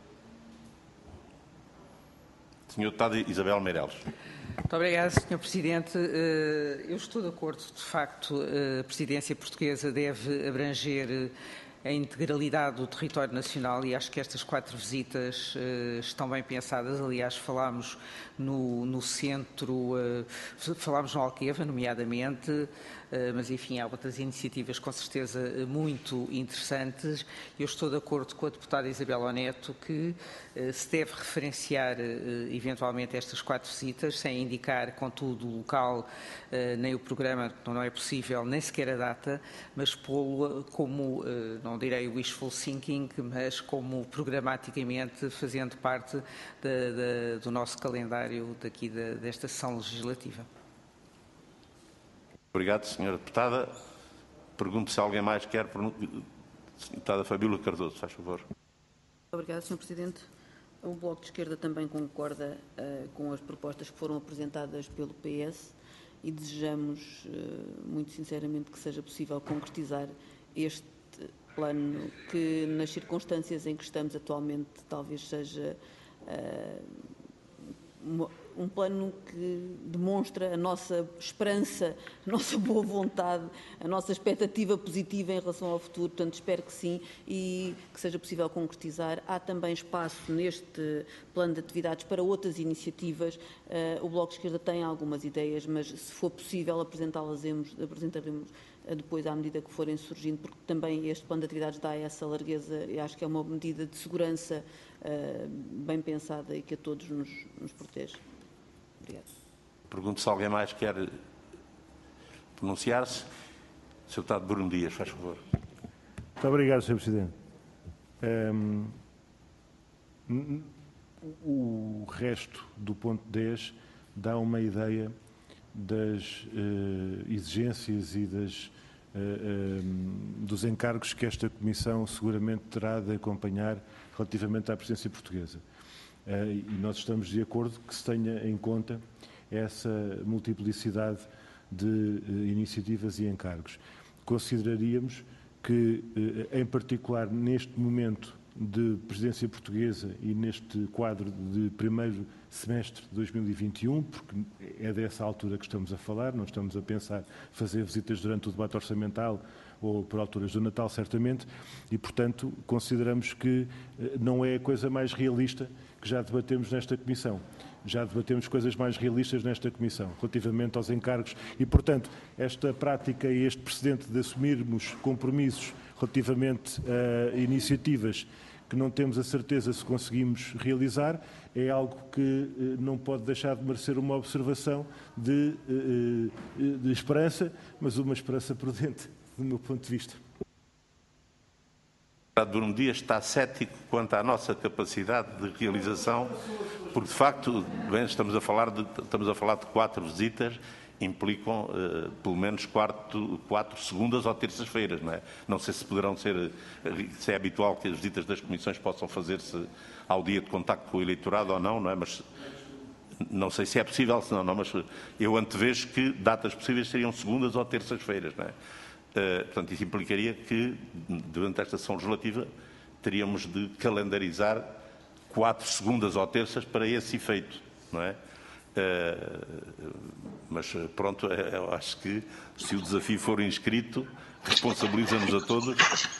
senhora Deputada Isabel Meireles. Muito obrigada, senhor Presidente. Eu estou de acordo, de facto, a presidência portuguesa deve abranger a integralidade do território nacional e acho que estas quatro visitas estão bem pensadas. Aliás, falámos no, no centro, falámos no Alqueva, nomeadamente, mas enfim, há outras iniciativas com certeza muito interessantes. Eu estou de acordo com a deputada Isabel Neto que se deve referenciar eventualmente estas quatro visitas, sem indicar, contudo, o local nem o programa, não é possível, nem sequer a data, mas pô-lo como, não direi wishful thinking, mas como programaticamente fazendo parte da, da, do nosso calendário daqui da, desta sessão legislativa. Obrigado, senhora Deputada. Pergunto se alguém mais quer. Deputada Fabíola Cardoso, faz favor. Obrigada, senhor Presidente. O Bloco de Esquerda também concorda uh, com as propostas que foram apresentadas pelo P S e desejamos, uh, muito sinceramente, que seja possível concretizar este plano que, nas circunstâncias em que estamos atualmente, talvez seja uh, uma, um plano que demonstra a nossa esperança, a nossa boa vontade, a nossa expectativa positiva em relação ao futuro. Portanto, espero que sim e que seja possível concretizar. Há também espaço neste plano de atividades para outras iniciativas. Uh, o Bloco de Esquerda tem algumas ideias, mas se for possível apresentá-las, apresentaremos depois à medida que forem surgindo, porque também este plano de atividades dá essa largueza e acho que é uma medida de segurança uh, bem pensada e que a todos nos, nos protege. Obrigado. Pergunto se alguém mais quer pronunciar-se. senhor Deputado Bruno Dias, faz favor. Muito obrigado, senhor Presidente. Um, o resto do ponto dez dá uma ideia das uh, exigências e das uh, dos encargos que esta Comissão seguramente terá de acompanhar relativamente à presidência portuguesa. Uh, e nós estamos de acordo que se tenha em conta essa multiplicidade de uh, iniciativas e encargos. Consideraríamos que, uh, em particular neste momento de presidência portuguesa e neste quadro de primeiro semestre de dois mil e vinte e um, porque é dessa altura que estamos a falar, não estamos a pensar fazer visitas durante o debate orçamental ou por alturas do Natal, certamente, e, portanto, consideramos que não é a coisa mais realista que já debatemos nesta Comissão. Já debatemos coisas mais realistas nesta Comissão, relativamente aos encargos. E, portanto, esta prática e este precedente de assumirmos compromissos relativamente a iniciativas que não temos a certeza se conseguimos realizar, é algo que eh, não pode deixar de merecer uma observação de, eh, de esperança, mas uma esperança prudente, do meu ponto de vista. O Bruno Dias está cético quanto à nossa capacidade de realização, porque de facto, bem, estamos a falar de, estamos a falar de quatro visitas, implicam uh, pelo menos quatro, quatro segundas ou terças-feiras, não é? Não sei se poderão ser, se é habitual que as visitas das comissões possam fazer-se ao dia de contacto com o eleitorado ou não, não é? Mas não sei se é possível, se não, não, mas eu antevejo que datas possíveis seriam segundas ou terças-feiras, não é? Uh, portanto, isso implicaria que, durante esta sessão legislativa, teríamos de calendarizar quatro segundas ou terças para esse efeito, não é? Uh, mas pronto, eu acho que se o desafio for inscrito, responsabiliza-nos a todos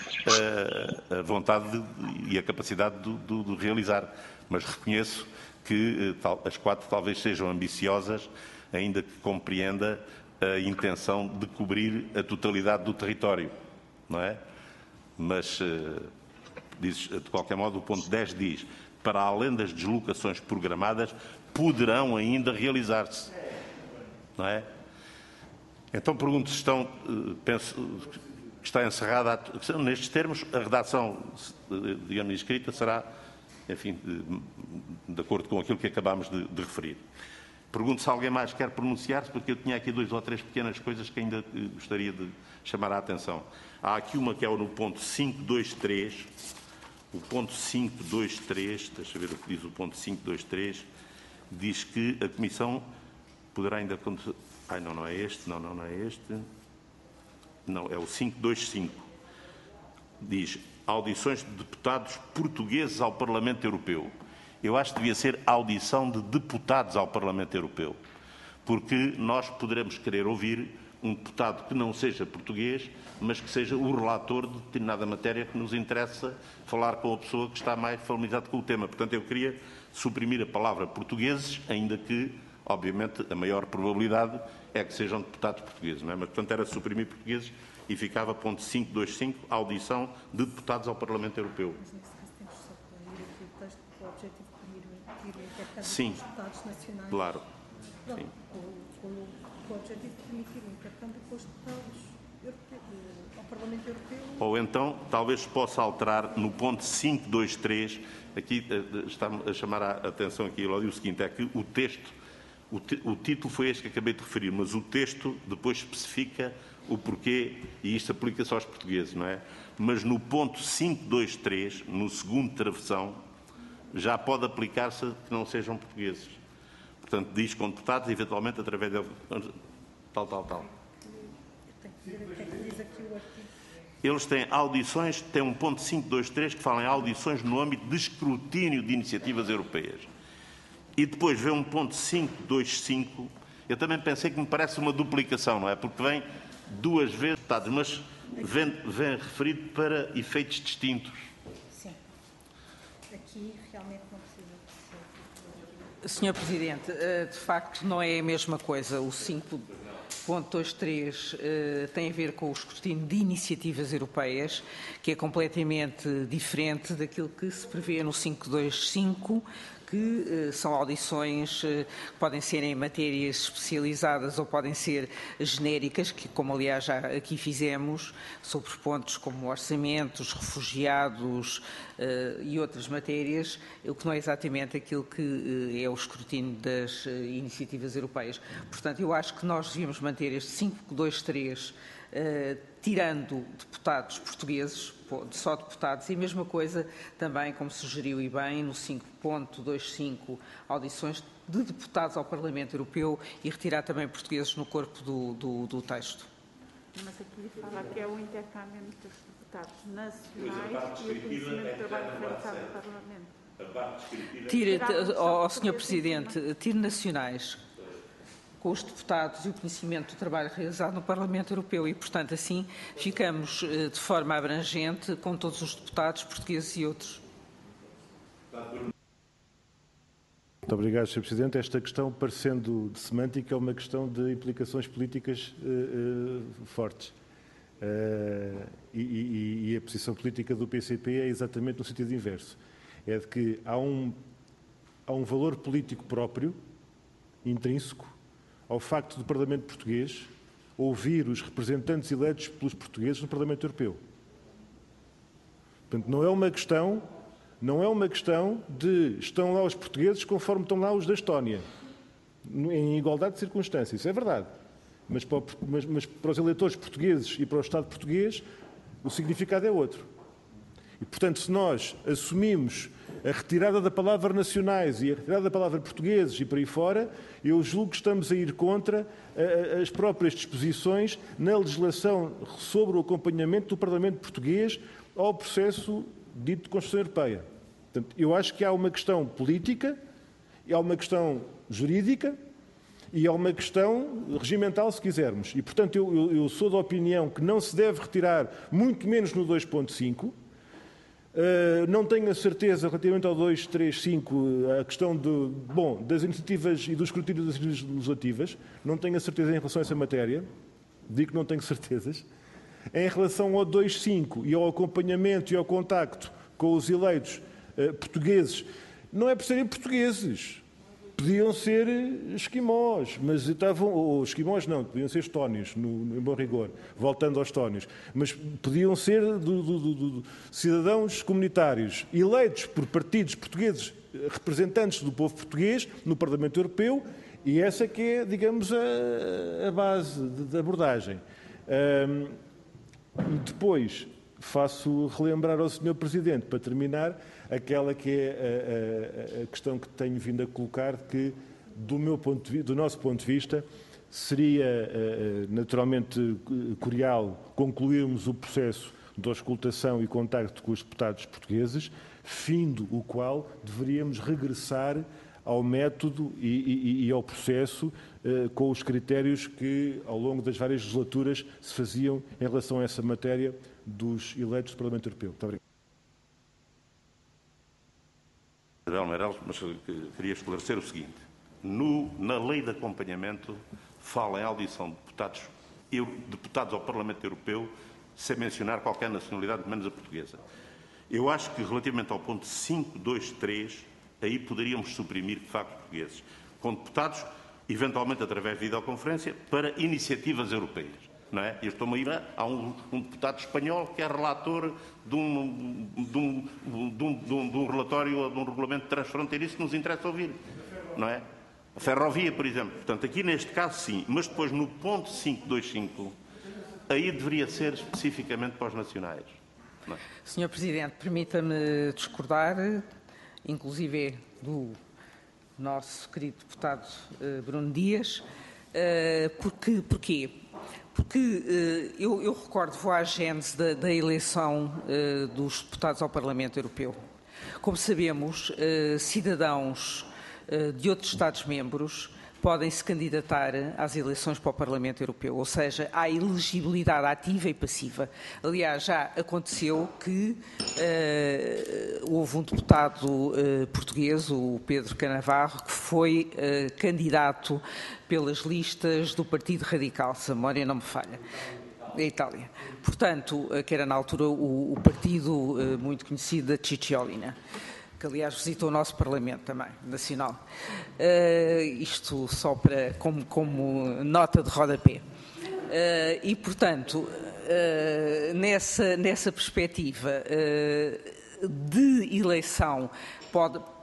uh, a vontade de, e a capacidade de, de, de realizar. Mas reconheço que uh, tal, as quatro talvez sejam ambiciosas, ainda que compreenda a intenção de cobrir a totalidade do território, não é? Mas, uh, diz, de qualquer modo, o ponto dez diz, para além das deslocações programadas, poderão ainda realizar-se, não é? Então pergunto se estão, penso que está encerrada, a, nestes termos, a redação, digamos, escrita será, enfim, de, de acordo com aquilo que acabámos de, de referir. Pergunto se alguém mais quer pronunciar-se, porque eu tinha aqui dois ou três pequenas coisas que ainda gostaria de chamar a atenção. Há aqui uma que é no ponto cinco dois três, o ponto cinco dois três, deixa eu ver o que diz o ponto cinco dois três, diz que a Comissão poderá ainda... Ai, não, não é este, não, não, não é este. Não, é o cinco dois cinco. Diz, audições de deputados portugueses ao Parlamento Europeu. Eu acho que devia ser audição de deputados ao Parlamento Europeu, porque nós poderemos querer ouvir um deputado que não seja português, mas que seja o relator de determinada matéria que nos interessa falar com a pessoa que está mais familiarizada com o tema. Portanto, eu queria suprimir a palavra portugueses, ainda que, obviamente, a maior probabilidade é que sejam deputados portugueses, não é? Mas, portanto, era suprimir portugueses e ficava ponto cinco dois cinco, audição de deputados ao Parlamento Europeu. Mas, nesse caso, temos só que ir aqui o texto com o objetivo de permitir o intercâmbio Sim, com os deputados nacionais. claro. Não, Sim. Com, com, com o objetivo de permitir o intercâmbio com os deputados europeus, ao Parlamento Europeu. Ou então, talvez possa alterar no ponto cinco dois três, aqui está a chamar a atenção aqui, Elódio, o seguinte, é que o texto, o, o título foi este que acabei de referir, mas o texto depois especifica o porquê, e isto aplica-se aos portugueses, não é? Mas no ponto cinco dois três, no segundo travessão, já pode aplicar-se que não sejam portugueses. Portanto, diz com deputados, eventualmente, através de... tal, tal, tal. Eu tenho que ver o que é que diz aqui o artigo. Eles têm audições, tem um ponto cinco dois três que fala em audições no âmbito de escrutínio de iniciativas europeias. E depois vê um ponto cinco dois cinco, eu também pensei que me parece uma duplicação, não é? Porque vem duas vezes, mas vem, vem referido para efeitos distintos. Sim. Aqui realmente não precisa de ser. senhor Presidente, de facto não é a mesma coisa. O cinco ponto vinte e três uh, tem a ver com o escrutínio de iniciativas europeias, que é completamente diferente daquilo que se prevê no cinco ponto vinte e cinco, que uh, são audições uh, que podem ser em matérias especializadas ou podem ser genéricas, que, como aliás já aqui fizemos, sobre pontos como orçamentos, refugiados uh, e outras matérias, o que não é exatamente aquilo que uh, é o escrutínio das uh, iniciativas europeias. Portanto, eu acho que nós devíamos manter este cinco ponto vinte e três tirando deputados portugueses, só deputados, e a mesma coisa também, como sugeriu e bem, no cinco ponto vinte e cinco, audições de deputados ao Parlamento Europeu, e retirar também portugueses no corpo do, do, do texto. Mas aqui fala que é o intercâmbio entre os deputados nacionais e o conhecimento do trabalho realizado no Parlamento. Tire, ó, senhor Presidente, tire nacionais com os deputados e o conhecimento do trabalho realizado no Parlamento Europeu e, portanto, assim ficamos de forma abrangente com todos os deputados portugueses e outros. Muito obrigado, senhor Presidente. Esta questão, parecendo de semântica, é uma questão de implicações políticas uh, uh, fortes. Uh, e, e, e a posição política do P C P é exatamente no sentido inverso. É de que há um, há um valor político próprio, intrínseco, ao facto do Parlamento Português ouvir os representantes eleitos pelos portugueses no Parlamento Europeu. Portanto, não é uma questão, não é uma questão de estão lá os portugueses conforme estão lá os da Estónia, em igualdade de circunstâncias. Isso é verdade. Mas para, mas, mas para os eleitores portugueses e para o Estado português, o significado é outro. E, portanto, se nós assumimos a retirada da palavra nacionais e a retirada da palavra portugueses e por aí fora, eu julgo que estamos a ir contra a, a, as próprias disposições na legislação sobre o acompanhamento do Parlamento Português ao processo dito de Constituição Europeia. Portanto, eu acho que há uma questão política, há uma questão jurídica e há uma questão regimental, se quisermos. E, portanto, eu, eu, eu sou da opinião que não se deve retirar, muito menos no dois ponto cinco. Uh, não tenho a certeza, relativamente ao dois, três, cinco, a questão de, bom, das iniciativas e do escrutínio das iniciativas legislativas, não tenho a certeza em relação a essa matéria, digo que não tenho certezas. Em relação ao dois ponto cinco e ao acompanhamento e ao contacto com os eleitos uh, portugueses, não é por serem portugueses, podiam ser esquimós, mas estavam, ou esquimós não, podiam ser estónios, no, no, em bom rigor, voltando aos estónios, mas podiam ser do, do, do, do, cidadãos comunitários eleitos por partidos portugueses, representantes do povo português no Parlamento Europeu, e essa que é, digamos, a, a base da abordagem. Um, e depois faço relembrar ao senhor Presidente, para terminar, aquela que é a, a, a questão que tenho vindo a colocar, que do, meu ponto de, do nosso ponto de vista seria uh, naturalmente curial concluirmos o processo de auscultação e contacto com os deputados portugueses, findo o qual deveríamos regressar ao método e, e, e ao processo uh, com os critérios que ao longo das várias legislaturas se faziam em relação a essa matéria dos eleitos do Parlamento Europeu. Muito obrigado. Meireles, mas queria esclarecer o seguinte. No, na lei de acompanhamento fala em audição de deputados, eu, deputados ao Parlamento Europeu sem mencionar qualquer nacionalidade, menos a portuguesa. Eu acho que relativamente ao ponto cinco, dois, três, aí poderíamos suprimir, de facto, portugueses, com deputados, eventualmente através de videoconferência, para iniciativas europeias. Não é? Eu estou-me a ir a, há um, um deputado espanhol que é relator de um, de, um, de, um, de, um, de um relatório, de um regulamento transfronteiriço que nos interessa ouvir, não é? A ferrovia, por exemplo. Portanto, aqui neste caso sim, mas depois no ponto cinco dois cinco, aí deveria ser especificamente para os nacionais. Não é? senhor Presidente, permita-me discordar, inclusive do nosso querido deputado uh, Bruno Dias, uh, porque, porquê? Porque uh, eu, eu recordo, vou à gênese da, da eleição uh, dos deputados ao Parlamento Europeu. Como sabemos, uh, cidadãos uh, de outros Estados-membros podem se candidatar às eleições para o Parlamento Europeu, ou seja, há elegibilidade ativa e passiva. Aliás, já aconteceu que uh, houve um deputado uh, português, o Pedro Canavarro, que foi uh, candidato pelas listas do Partido Radical, se a memória não me falha, da Itália. Portanto, que era na altura o, o partido uh, muito conhecido da Cicciolina, que aliás visitou o nosso Parlamento também, nacional. Uh, isto só para, como, como nota de rodapé. Uh, e, portanto, uh, nessa, nessa perspectiva uh, de eleição, pode,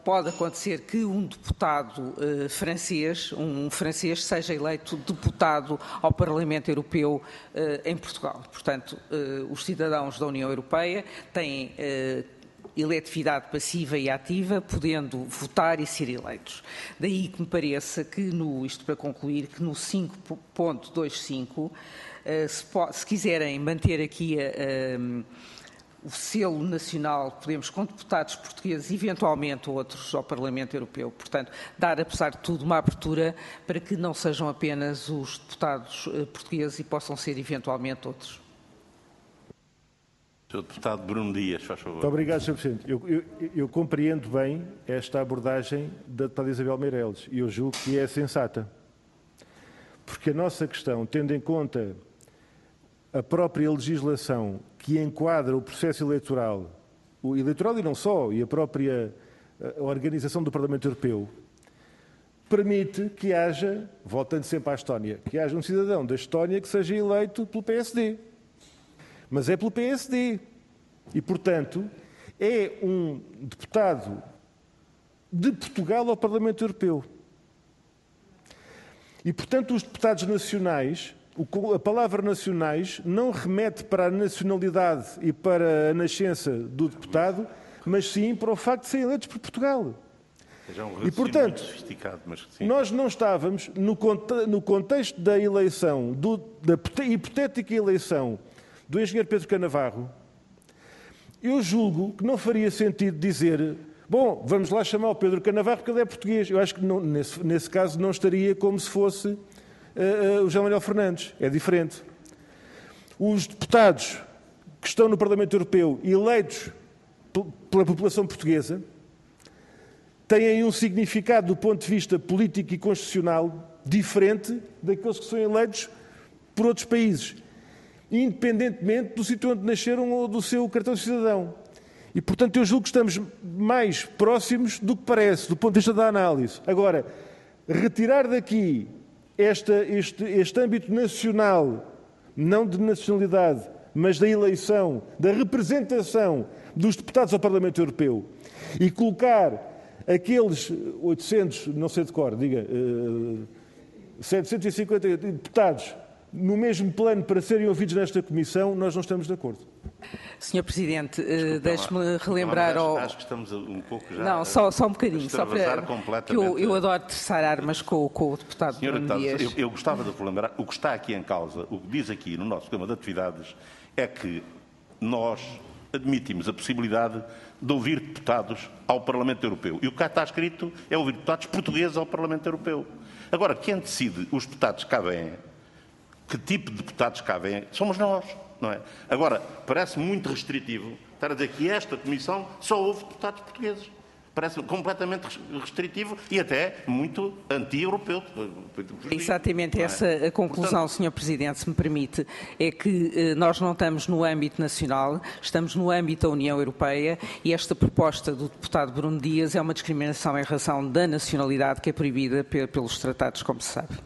pode acontecer que um deputado uh, francês, um francês, seja eleito deputado ao Parlamento Europeu uh, em Portugal. Portanto, uh, os cidadãos da União Europeia têm uh, eletividade passiva e ativa, podendo votar e ser eleitos. Daí que me pareça que, no, isto para concluir, que no cinco ponto vinte e cinco, uh, se, se quiserem manter aqui a... a o selo nacional, podemos, com deputados portugueses, eventualmente outros ao Parlamento Europeu. Portanto, dar, apesar de tudo, uma abertura para que não sejam apenas os deputados uh, portugueses e possam ser, eventualmente, outros. senhor Deputado Bruno Dias, faz favor. Muito obrigado, senhor Presidente. Eu, eu, eu compreendo bem esta abordagem da deputada Isabel Meireles e eu julgo que é sensata. Porque a nossa questão, tendo em conta a própria legislação que enquadra o processo eleitoral, o eleitoral e não só, e a própria a organização do Parlamento Europeu, permite que haja, voltando sempre à Estónia, que haja um cidadão da Estónia que seja eleito pelo P S D. Mas é pelo P S D. E, portanto, é um deputado de Portugal ao Parlamento Europeu. E, portanto, os deputados nacionais... A palavra nacionais não remete para a nacionalidade e para a nascença do deputado, mas sim para o facto de serem eleitos por Portugal. É um e, portanto, mas, nós não estávamos no, conte no contexto da eleição, do, da hipotética eleição do engenheiro Pedro Canavarro, eu julgo que não faria sentido dizer, bom, vamos lá chamar o Pedro Canavarro porque ele é português. Eu acho que não, nesse, nesse caso não estaria como se fosse... Uh, uh, o João Manuel Fernandes, é diferente. Os deputados que estão no Parlamento Europeu eleitos pela população portuguesa têm um significado do ponto de vista político e constitucional diferente daqueles que são eleitos por outros países, independentemente do sítio onde nasceram ou do seu cartão de cidadão. E, portanto, eu julgo que estamos mais próximos do que parece, do ponto de vista da análise. Agora, retirar daqui Esta, este, este âmbito nacional, não de nacionalidade, mas da eleição, da representação dos deputados ao Parlamento Europeu e colocar aqueles oitocentos, não sei de cor, diga, uh, setecentos e cinquenta deputados no mesmo plano para serem ouvidos nesta comissão, nós não estamos de acordo. senhor Presidente, uh, deixe-me relembrar... Não, ao... acho que estamos um pouco já... Não, só, só um bocadinho, só para... que eu, eu adoro terçar armas com, com o deputado Senhora Bruno Dias. Eu, eu gostava de relembrar, o que está aqui em causa, o que diz aqui no nosso programa de atividades, é que nós admitimos a possibilidade de ouvir deputados ao Parlamento Europeu. E o que cá está escrito é ouvir deputados portugueses ao Parlamento Europeu. Agora, quem decide os deputados cá vêm, que tipo de deputados cá vêm, somos nós. Não é? Agora, parece muito restritivo estar a dizer que esta Comissão só ouve deputados portugueses. Parece completamente restritivo e até muito anti-europeu. Exatamente essa a conclusão, Portanto, senhor Presidente, se me permite, é que eh, nós não estamos no âmbito nacional, estamos no âmbito da União Europeia e esta proposta do deputado Bruno Dias é uma discriminação em razão da nacionalidade que é proibida pe pelos tratados, como se sabe.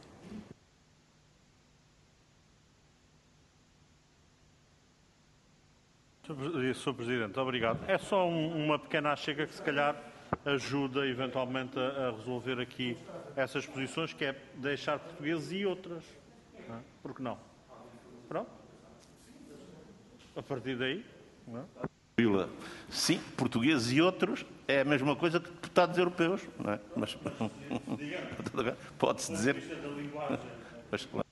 senhor Presidente, obrigado. É só um, uma pequena achega que se calhar ajuda eventualmente a, a resolver aqui essas posições, que é deixar portugueses e outras. Não é? Por que não? Pronto. A partir daí. Não é? Sim, portugueses e outros é a mesma coisa que deputados europeus. Não é? Mas pode-se dizer... Mas, claro.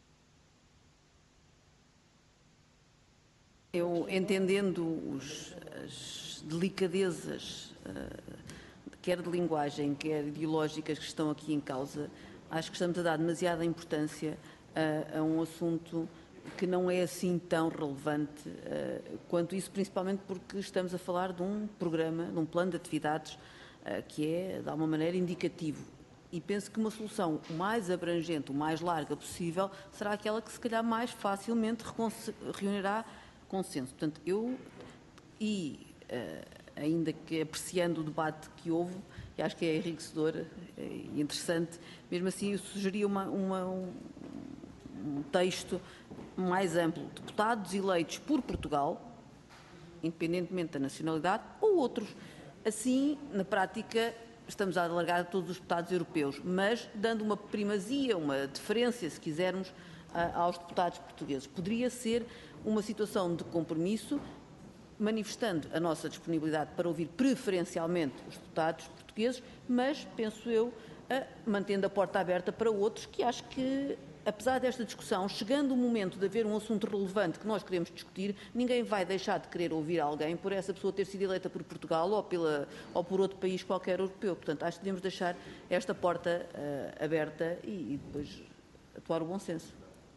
Eu, entendendo os, as delicadezas, uh, quer de linguagem, quer ideológicas que estão aqui em causa, acho que estamos a dar demasiada importância uh, a um assunto que não é assim tão relevante uh, quanto isso, principalmente porque estamos a falar de um programa, de um plano de atividades uh, que é, de alguma maneira, indicativo. E penso que uma solução o mais abrangente, o mais larga possível, será aquela que, se calhar, mais facilmente reunirá consenso. Portanto, eu, e uh, ainda que apreciando o debate que houve, e acho que é enriquecedor e interessante, mesmo assim eu sugeria uma, uma, um, um texto mais amplo. Deputados eleitos por Portugal, independentemente da nacionalidade, ou outros. Assim, na prática, estamos a alargar a todos os deputados europeus, mas dando uma primazia, uma deferência, se quisermos, aos deputados portugueses. Poderia ser uma situação de compromisso, manifestando a nossa disponibilidade para ouvir preferencialmente os deputados portugueses, mas, penso eu, mantendo a porta aberta para outros que acho que, apesar desta discussão, chegando o momento de haver um assunto relevante que nós queremos discutir, ninguém vai deixar de querer ouvir alguém por essa pessoa ter sido eleita por Portugal ou, pela, ou por outro país qualquer europeu. Portanto, acho que devemos deixar esta porta uh, aberta e, e depois atuar o bom senso.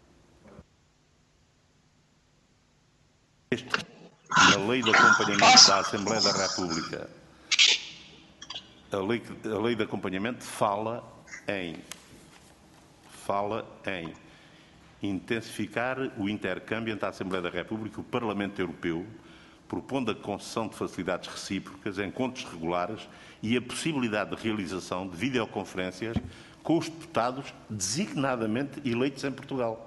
Na lei de acompanhamento da Assembleia da República, a lei, a lei de acompanhamento fala em fala em intensificar o intercâmbio entre a Assembleia da República e o Parlamento Europeu, propondo a concessão de facilidades recíprocas, encontros regulares e a possibilidade de realização de videoconferências com os deputados designadamente eleitos em Portugal.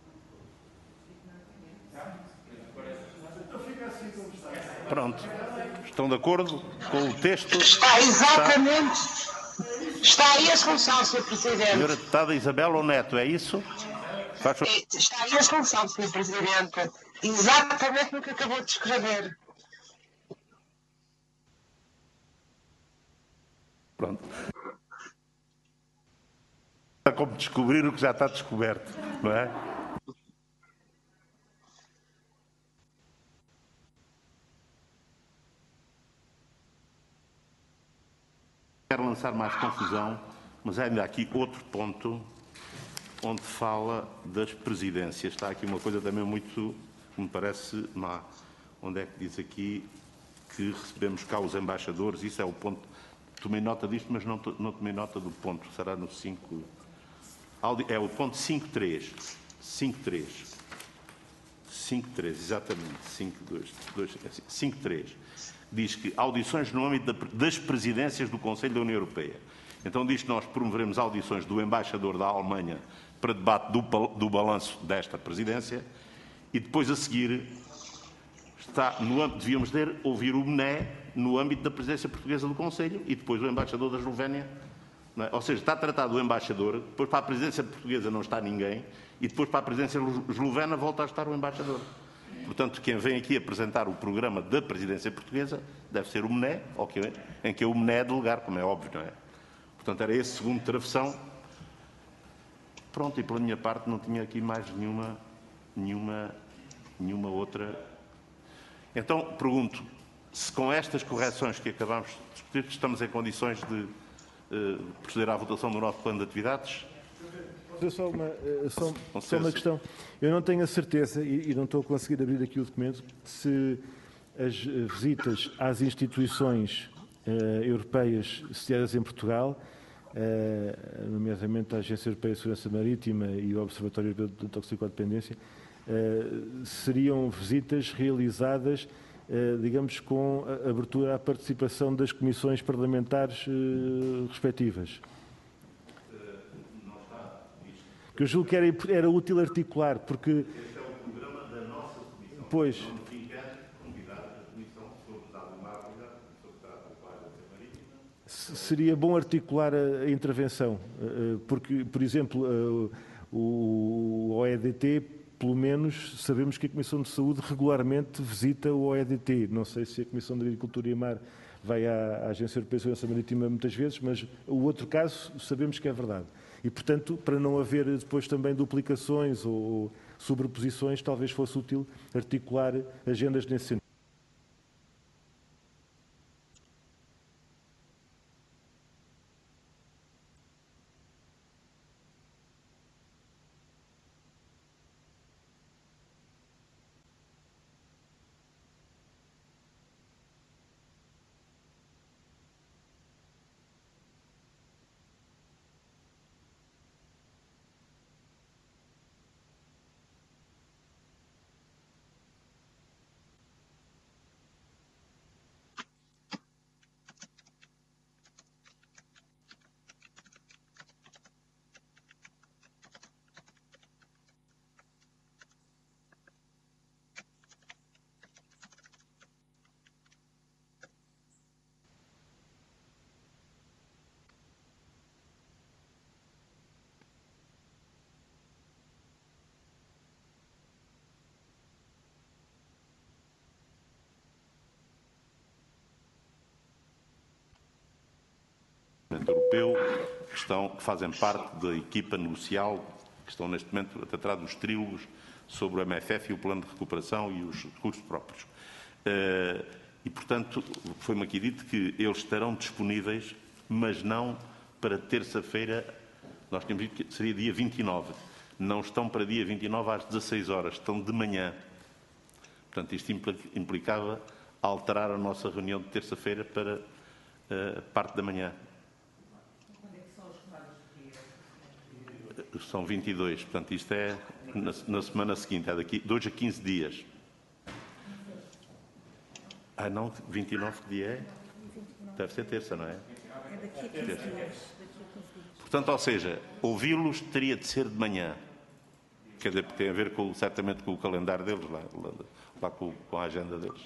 Pronto. Estão de acordo com o texto? Está exatamente. Está aí a solução, senhor Presidente. Senhora Deputada Isabel Neto, é isso? Faz... Está aí a solução, senhor Presidente. Exatamente no que acabou de escrever. Pronto. É como descobrir o que já está descoberto, não é? Quero lançar mais confusão, mas ainda há aqui outro ponto onde fala das presidências. Está aqui uma coisa também muito, que me parece má. Onde é que diz aqui que recebemos cá os embaixadores? Isso é o ponto. Tomei nota disto, mas não, não tomei nota do ponto. Será no cinco... É o ponto cinco três. cinco três. cinco três, exatamente. cinco dois, cinco três. Diz que audições no âmbito das presidências do Conselho da União Europeia. Então diz que nós promoveremos audições do embaixador da Alemanha para debate do, do balanço desta presidência e depois a seguir está no âmbito, devíamos ter, ouvir o M N E no âmbito da presidência portuguesa do Conselho e depois o embaixador da Eslovénia. Não é? Ou seja, está tratado o embaixador, depois para a presidência portuguesa não está ninguém e depois para a presidência eslovena volta a estar o embaixador. Portanto, quem vem aqui apresentar o programa da presidência portuguesa deve ser o M N E, em que o M N E é delegar, como é óbvio, não é? Portanto, era esse segundo travessão. Pronto, e pela minha parte não tinha aqui mais nenhuma, nenhuma, nenhuma outra. Então, pergunto, se com estas correções que acabamos de discutir, estamos em condições de uh, proceder à votação do nosso plano de atividades? Só uma, só, só uma questão. Eu não tenho a certeza, e, e não estou a conseguir abrir aqui o documento, se as visitas às instituições uh, europeias sediadas em Portugal, uh, nomeadamente a Agência Europeia de Segurança Marítima e o Observatório Europeu de Toxicodependência, uh, seriam visitas realizadas, uh, digamos, com a abertura à participação das comissões parlamentares uh, respectivas. Eu julgo que era, era útil articular, porque... Este é o programa da nossa comissão. Pois. Onde fica convidada a comissão sobre o Estado Marítima, sobre o Estado Marítima. Seria bom articular a, a intervenção, porque, por exemplo, o O E D T, pelo menos, sabemos que a Comissão de Saúde regularmente visita o O E D T. Não sei se a Comissão de Agricultura e Mar vai à Agência Europeia de Segurança Marítima muitas vezes, mas o outro caso sabemos que é verdade. E, portanto, para não haver depois também duplicações ou sobreposições, talvez fosse útil articular agendas nesse sentido. Parlamento Europeu, que, estão, que fazem parte da equipa negocial, que estão neste momento a tratar dos trílogos sobre o M F F e o Plano de Recuperação e os recursos próprios. E, portanto, foi-me aqui dito que eles estarão disponíveis, mas não para terça-feira. Nós tínhamos dito que seria dia vinte e nove. Não estão para dia vinte e nove às dezasseis horas, estão de manhã. Portanto, isto implicava alterar a nossa reunião de terça-feira para a parte da manhã. Quando é que são os retalhos do dia? São vinte e dois, portanto, isto é na, na semana seguinte, é daqui dois a quinze dias. Ah, não, vinte e nove que dia é? Deve ser terça, não é? É daqui a quinze dias. Portanto, ou seja, ouvi-los teria de ser de manhã. Quer dizer, tem a ver com, certamente com o calendário deles, lá, lá, lá com, com a agenda deles.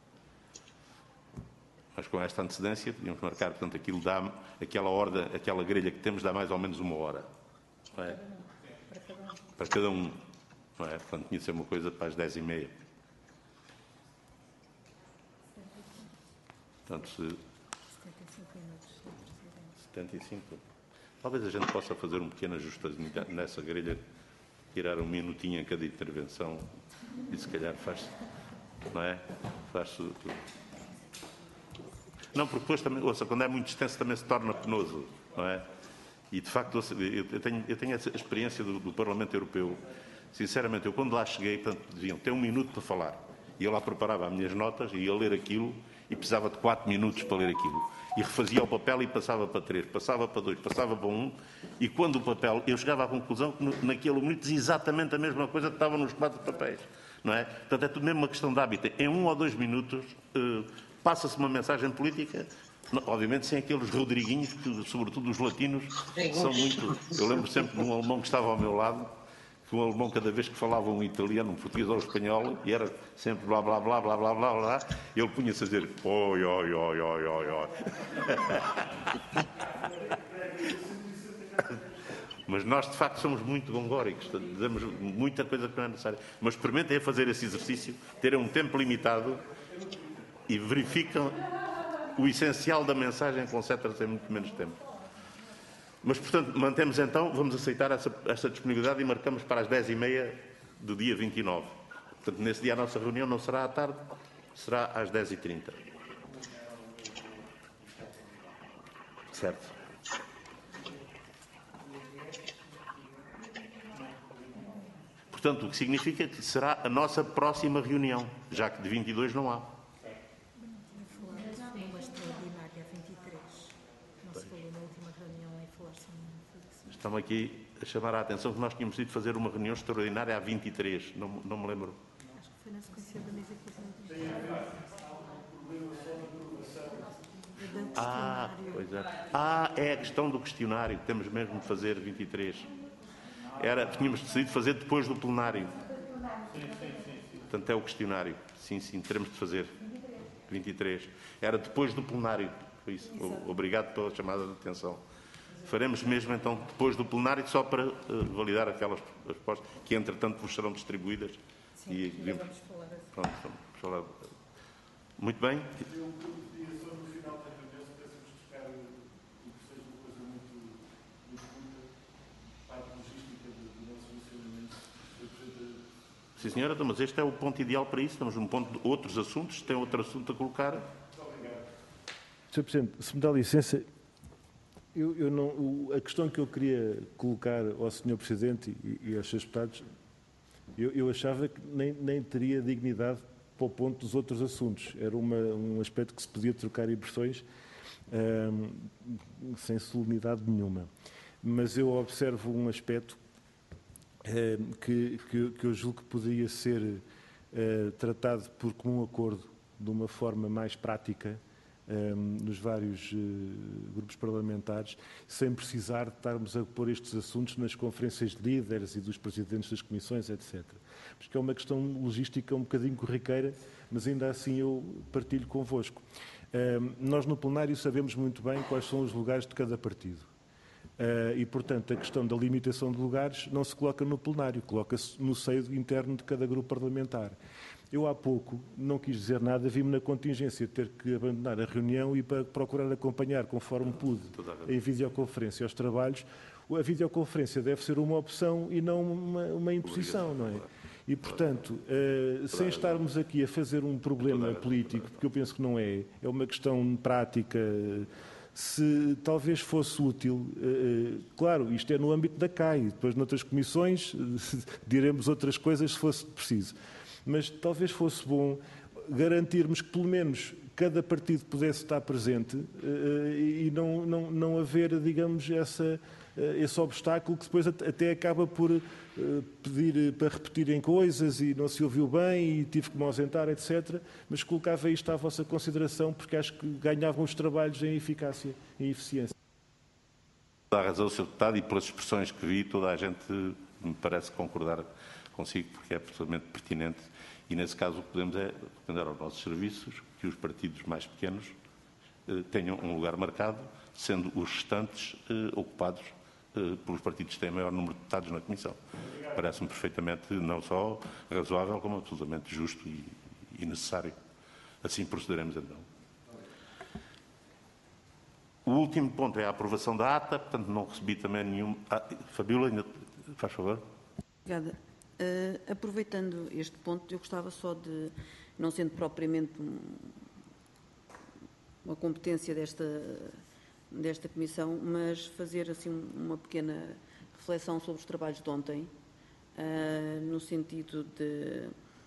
Mas com esta antecedência, podíamos marcar, portanto, aquilo dá, aquela horda, aquela grelha que temos dá mais ou menos uma hora. Não é? Para cada um. Não é? Portanto, tinha de ser uma coisa para as dez e meia. Portanto, se... setenta e cinco. Talvez a gente possa fazer um pequeno ajuste nessa grelha, tirar um minutinho em cada intervenção e se calhar faz-se, não é? Faz-se... Não, porque depois também, ouça, quando é muito extenso também se torna penoso, não é? E de facto, ouça, eu tenho, eu tenho essa experiência do, do Parlamento Europeu. Sinceramente, eu quando lá cheguei, portanto, diziam, tem um minuto para falar. E eu lá preparava as minhas notas, ia ler aquilo e precisava de quatro minutos para ler aquilo. E refazia o papel e passava para três, passava para dois, passava para um, e quando o papel, eu chegava à conclusão que naquele minuto dizia exatamente a mesma coisa que estava nos quatro papéis, não é? Portanto, é tudo mesmo uma questão de hábito. Em um ou dois minutos eh, passa-se uma mensagem política, obviamente sem aqueles Rodriguinhos, que, sobretudo os latinos, são muito... Eu lembro sempre de um alemão que estava ao meu lado, que um alemão, cada vez que falava um italiano, um português ou um espanhol, e era sempre blá, blá, blá, blá, blá, blá, blá, e ele punha-se a dizer oi, oi, oi, oi, oi, oi. Mas nós, de facto, somos muito gongóricos, dizemos muita coisa que não é necessária. Mas experimentem a fazer esse exercício, terem um tempo limitado e verificam o essencial da mensagem, concentra-se em muito menos tempo. Mas, portanto, mantemos então, vamos aceitar essa, essa disponibilidade e marcamos para as dez e meia do dia vinte e nove. Portanto, nesse dia a nossa reunião não será à tarde, será às dez e trinta. Certo? Portanto, o que significa que será a nossa próxima reunião, já que de vinte e dois não há. Estamos aqui a chamar a atenção que nós tínhamos ido fazer uma reunião extraordinária a vinte e três. Não, não me lembro. Acho que foi na sequência da mesa que fizemos. Ah, pois é. Ah, é a questão do questionário. Temos mesmo de fazer vinte e três. Era, tínhamos decidido fazer depois do plenário. Portanto, é o questionário. Sim, sim, teremos de fazer. vinte e três. Era depois do plenário. Foi isso. Obrigado pela chamada de atenção. Faremos mesmo, então, depois do plenário, só para uh, validar aquelas respostas que, entretanto, vos serão distribuídas. Sim, e vamos falar assim. Pronto, vamos falar. Muito bem. Eu pediria só no final da reunião, se pudéssemos destacar o que seja uma coisa muito, muito curta, parte logística do nosso funcionamento. Sim, senhora, mas este é o ponto ideal para isso. Temos um ponto de outros assuntos. Tem outro assunto a colocar? Muito obrigado. senhor Presidente, se me dá licença, eu, eu não, o, a questão que eu queria colocar ao senhor Presidente e, e aos seus deputados, eu, eu achava que nem, nem teria dignidade para o ponto dos outros assuntos. Era uma, um aspecto que se podia trocar impressões hum, sem solenidade nenhuma. Mas eu observo um aspecto hum, que, que, que eu julgo que poderia ser hum, tratado por comum acordo de uma forma mais prática Um, nos vários uh, grupos parlamentares, sem precisar de estarmos a pôr estes assuntos nas conferências de líderes e dos presidentes das comissões, etcétera. Porque é uma questão logística um bocadinho corriqueira, mas ainda assim eu partilho convosco. Um, nós no plenário sabemos muito bem quais são os lugares de cada partido. Uh, e, portanto, a questão da limitação de lugares não se coloca no plenário, coloca-se no seio interno de cada grupo parlamentar. Eu, há pouco, não quis dizer nada, vi-me na contingência de ter que abandonar a reunião e para procurar acompanhar, conforme pude, em videoconferência aos trabalhos. A videoconferência deve ser uma opção e não uma, uma imposição, não é? E, portanto, uh, sem estarmos aqui a fazer um problema político, porque eu penso que não é, é uma questão prática. Se talvez fosse útil, eh, claro, isto é no âmbito da C A I, depois noutras comissões diremos outras coisas se fosse preciso, mas talvez fosse bom garantirmos que pelo menos cada partido pudesse estar presente eh, e não, não, não haver, digamos, essa, esse obstáculo que depois até acaba por eh, pedir para repetirem coisas e não se ouviu bem e tive que me ausentar, etcétera. Mas colocava isto à vossa consideração porque acho que ganhavam os trabalhos em eficácia, em eficiência. Dá razão, senhor Deputado, e pelas expressões que vi, toda a gente me parece concordar consigo, porque é absolutamente pertinente. E, nesse caso, o que podemos é recomendar aos nossos serviços que os partidos mais pequenos eh, tenham um lugar marcado, sendo os restantes eh, ocupados eh, pelos partidos que têm maior número de deputados na Comissão. Parece-me perfeitamente não só razoável, como absolutamente justo e, e necessário. Assim procederemos, então. O último ponto é a aprovação da ata, portanto, não recebi também nenhum... Ah, Fabíola, ainda faz favor. Obrigada. Uh, aproveitando este ponto, eu gostava só de, não sendo propriamente um, uma competência desta, desta Comissão, mas fazer assim uma pequena reflexão sobre os trabalhos de ontem, uh, no sentido de,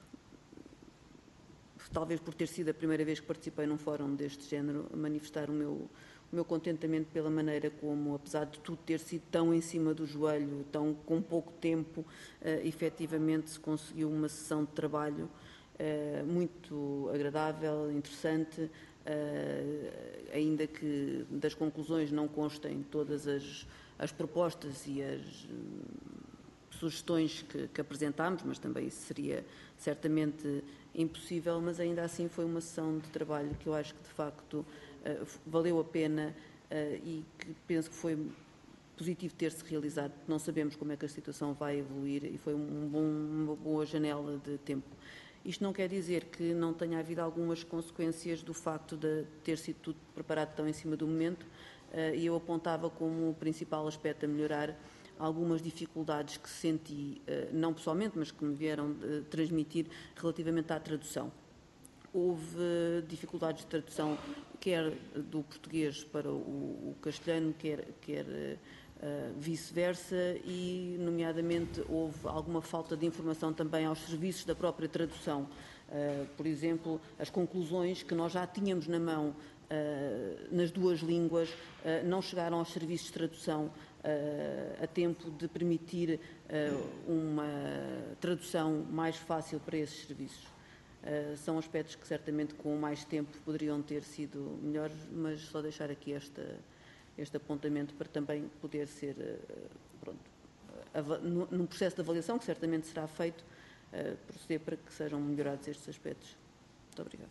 talvez por ter sido a primeira vez que participei num fórum deste género, manifestar o meu, o meu contentamento pela maneira como, apesar de tudo ter sido tão em cima do joelho, tão com pouco tempo, uh, efetivamente se conseguiu uma sessão de trabalho uh, muito agradável, interessante, uh, ainda que das conclusões não constem todas as, as propostas e as uh, sugestões que, que apresentámos, mas também isso seria certamente impossível, mas ainda assim foi uma sessão de trabalho que eu acho que de facto Uh, valeu a pena uh, e que penso que foi positivo ter-se realizado, porque não sabemos como é que a situação vai evoluir e foi um bom, uma boa janela de tempo. Isto não quer dizer que não tenha havido algumas consequências do facto de ter sido tudo preparado tão em cima do momento uh, e eu apontava como principal aspecto a melhorar algumas dificuldades que senti, uh, não pessoalmente, mas que me vieram uh, transmitir relativamente à tradução. Houve dificuldades de tradução, quer do português para o, o castelhano, quer, quer uh, vice-versa, e, nomeadamente, houve alguma falta de informação também aos serviços da própria tradução. Uh, por exemplo, as conclusões que nós já tínhamos na mão uh, nas duas línguas uh, não chegaram aos serviços de tradução uh, a tempo de permitir uh, uma tradução mais fácil para esses serviços. Uh, são aspectos que certamente com mais tempo poderiam ter sido melhores, mas só deixar aqui esta, este apontamento para também poder ser, uh, pronto, uh, no, num processo de avaliação que certamente será feito, uh, proceder para que sejam melhorados estes aspectos. Muito obrigada.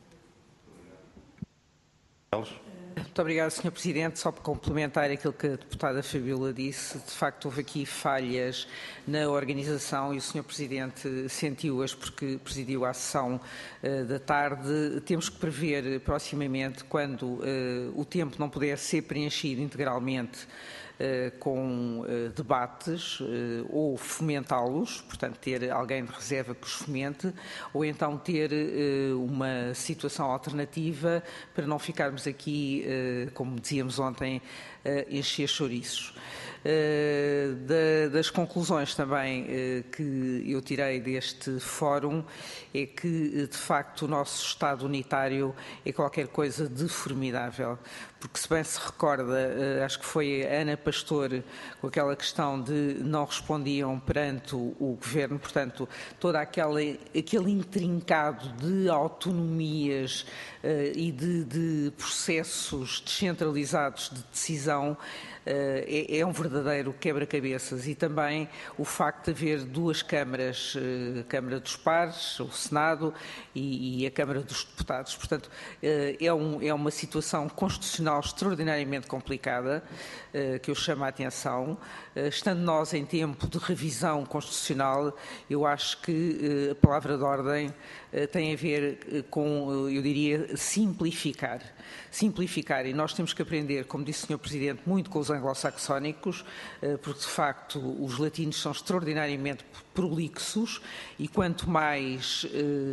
Muito obrigada, senhor Presidente. Só para complementar aquilo que a deputada Fabíola disse, de facto houve aqui falhas na organização e o senhor Presidente sentiu-as porque presidiu a sessão uh, da tarde. Temos que prever proximamente, quando uh, o tempo não puder ser preenchido integralmente Uh, com uh, debates uh, ou fomentá-los, portanto ter alguém de reserva que os fomente, ou então ter uh, uma situação alternativa para não ficarmos aqui, uh, como dizíamos ontem, uh, encher chouriços. Uh, da, das conclusões também uh, que eu tirei deste fórum é que, de facto, o nosso Estado unitário é qualquer coisa de formidável, porque, se bem se recorda, uh, acho que foi a Ana Pastor com aquela questão de não respondiam perante o, o Governo, portanto, todo aquele, aquele intrincado de autonomias uh, e de, de processos descentralizados de decisão é, é um verdadeiro quebra-cabeças, e também o facto de haver duas câmaras, a Câmara dos Pares, o Senado, e, e a Câmara dos Deputados. Portanto, é, um, é uma situação constitucional extraordinariamente complicada, que eu chamo a atenção. Estando nós em tempo de revisão constitucional, eu acho que a palavra de ordem tem a ver com, eu diria, simplificar. Simplificar, e nós temos que aprender, como disse o senhor Presidente, muito com os anglo-saxónicos, porque de facto os latinos são extraordinariamente prolixos, e quanto mais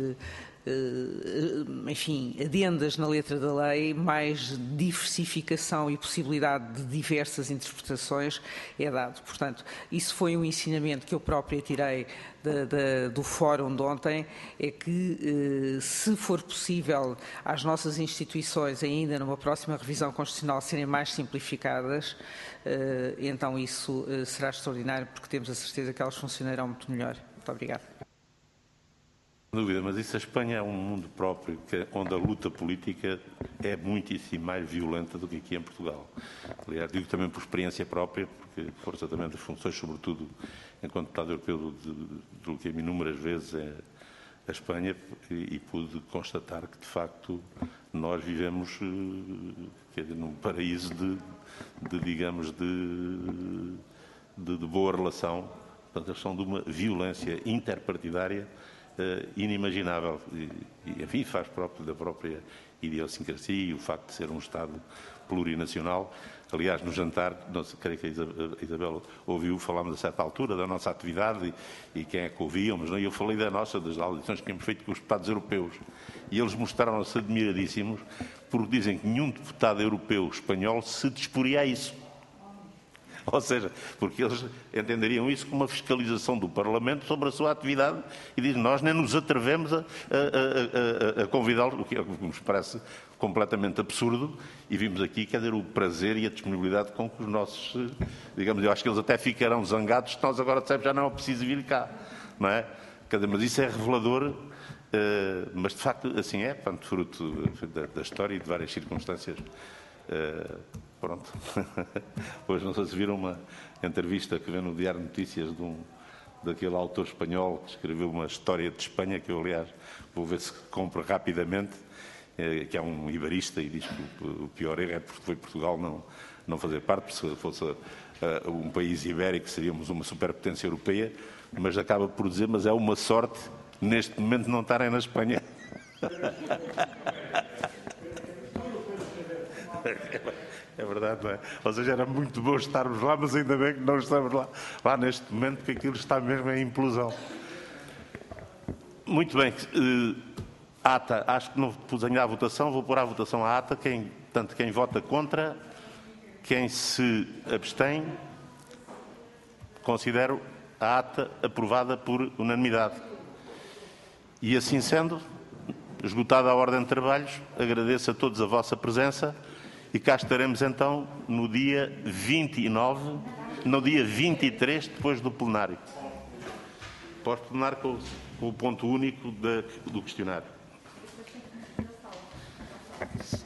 enfim, adendas na letra da lei, mais diversificação e possibilidade de diversas interpretações é dado. Portanto, isso foi um ensinamento que eu própria tirei da, da, do fórum de ontem, é que, se for possível, as nossas instituições, ainda numa próxima revisão constitucional, serem mais simplificadas, então isso será extraordinário, porque temos a certeza que elas funcionarão muito melhor. Muito obrigada. Sem dúvida, mas isso a Espanha é um mundo próprio, que, onde a luta política é muitíssimo mais violenta do que aqui em Portugal. Aliás, digo também por experiência própria, porque força também das funções, sobretudo enquanto deputado europeu, desloquei-me inúmeras vezes a Espanha e, e pude constatar que, de facto, nós vivemos quer dizer, num paraíso de, de digamos, de, de, de boa relação. Portanto, eles são de uma violência interpartidária Uh, inimaginável e, e, enfim, faz próprio da própria idiosincrasia e o facto de ser um Estado plurinacional. Aliás, no jantar, não sei, creio que a Isabel ouviu, falámos a certa altura da nossa atividade e, e quem é que ouvíamos, não? E eu falei da nossa, das audições que temos feito com os deputados europeus, e eles mostraram-se admiradíssimos porque dizem que nenhum deputado europeu espanhol se disporia a isso. Ou seja, porque eles entenderiam isso como uma fiscalização do Parlamento sobre a sua atividade e dizem, nós nem nos atrevemos a, a, a, a convidá-los, o que nos parece completamente absurdo, e vimos aqui, quer dizer, o prazer e a disponibilidade com que os nossos, digamos, eu acho que eles até ficarão zangados se nós agora dissermos, já não é preciso vir cá, não é? Quer dizer, mas isso é revelador, uh, mas de facto assim é, portanto, fruto da, da história e de várias circunstâncias. Uh, Pronto. Hoje não sei se viram uma entrevista que vem no Diário de Notícias de um, daquele autor espanhol que escreveu uma história de Espanha, que eu, aliás, vou ver se compro rapidamente, eh, que é um ibarista e diz que o, o pior erro é porque foi Portugal não, não fazer parte, porque se fosse uh, um país ibérico seríamos uma superpotência europeia, mas acaba por dizer, mas é uma sorte neste momento não estarem na Espanha. É verdade, não é? Ou seja, era muito bom estarmos lá, mas ainda bem que não estamos lá, lá neste momento, porque aquilo está mesmo em implosão. Muito bem. Uh, ata, acho que não pus ainda à votação, vou pôr à votação a ata. Quem, tanto quem vota contra, quem se abstém, considero a ata aprovada por unanimidade. E assim sendo, esgotada a ordem de trabalhos, agradeço a todos a vossa presença. E cá estaremos então no dia vinte e nove, no dia vinte e três, depois do plenário. Pós-plenário com, com o ponto único de, do questionário.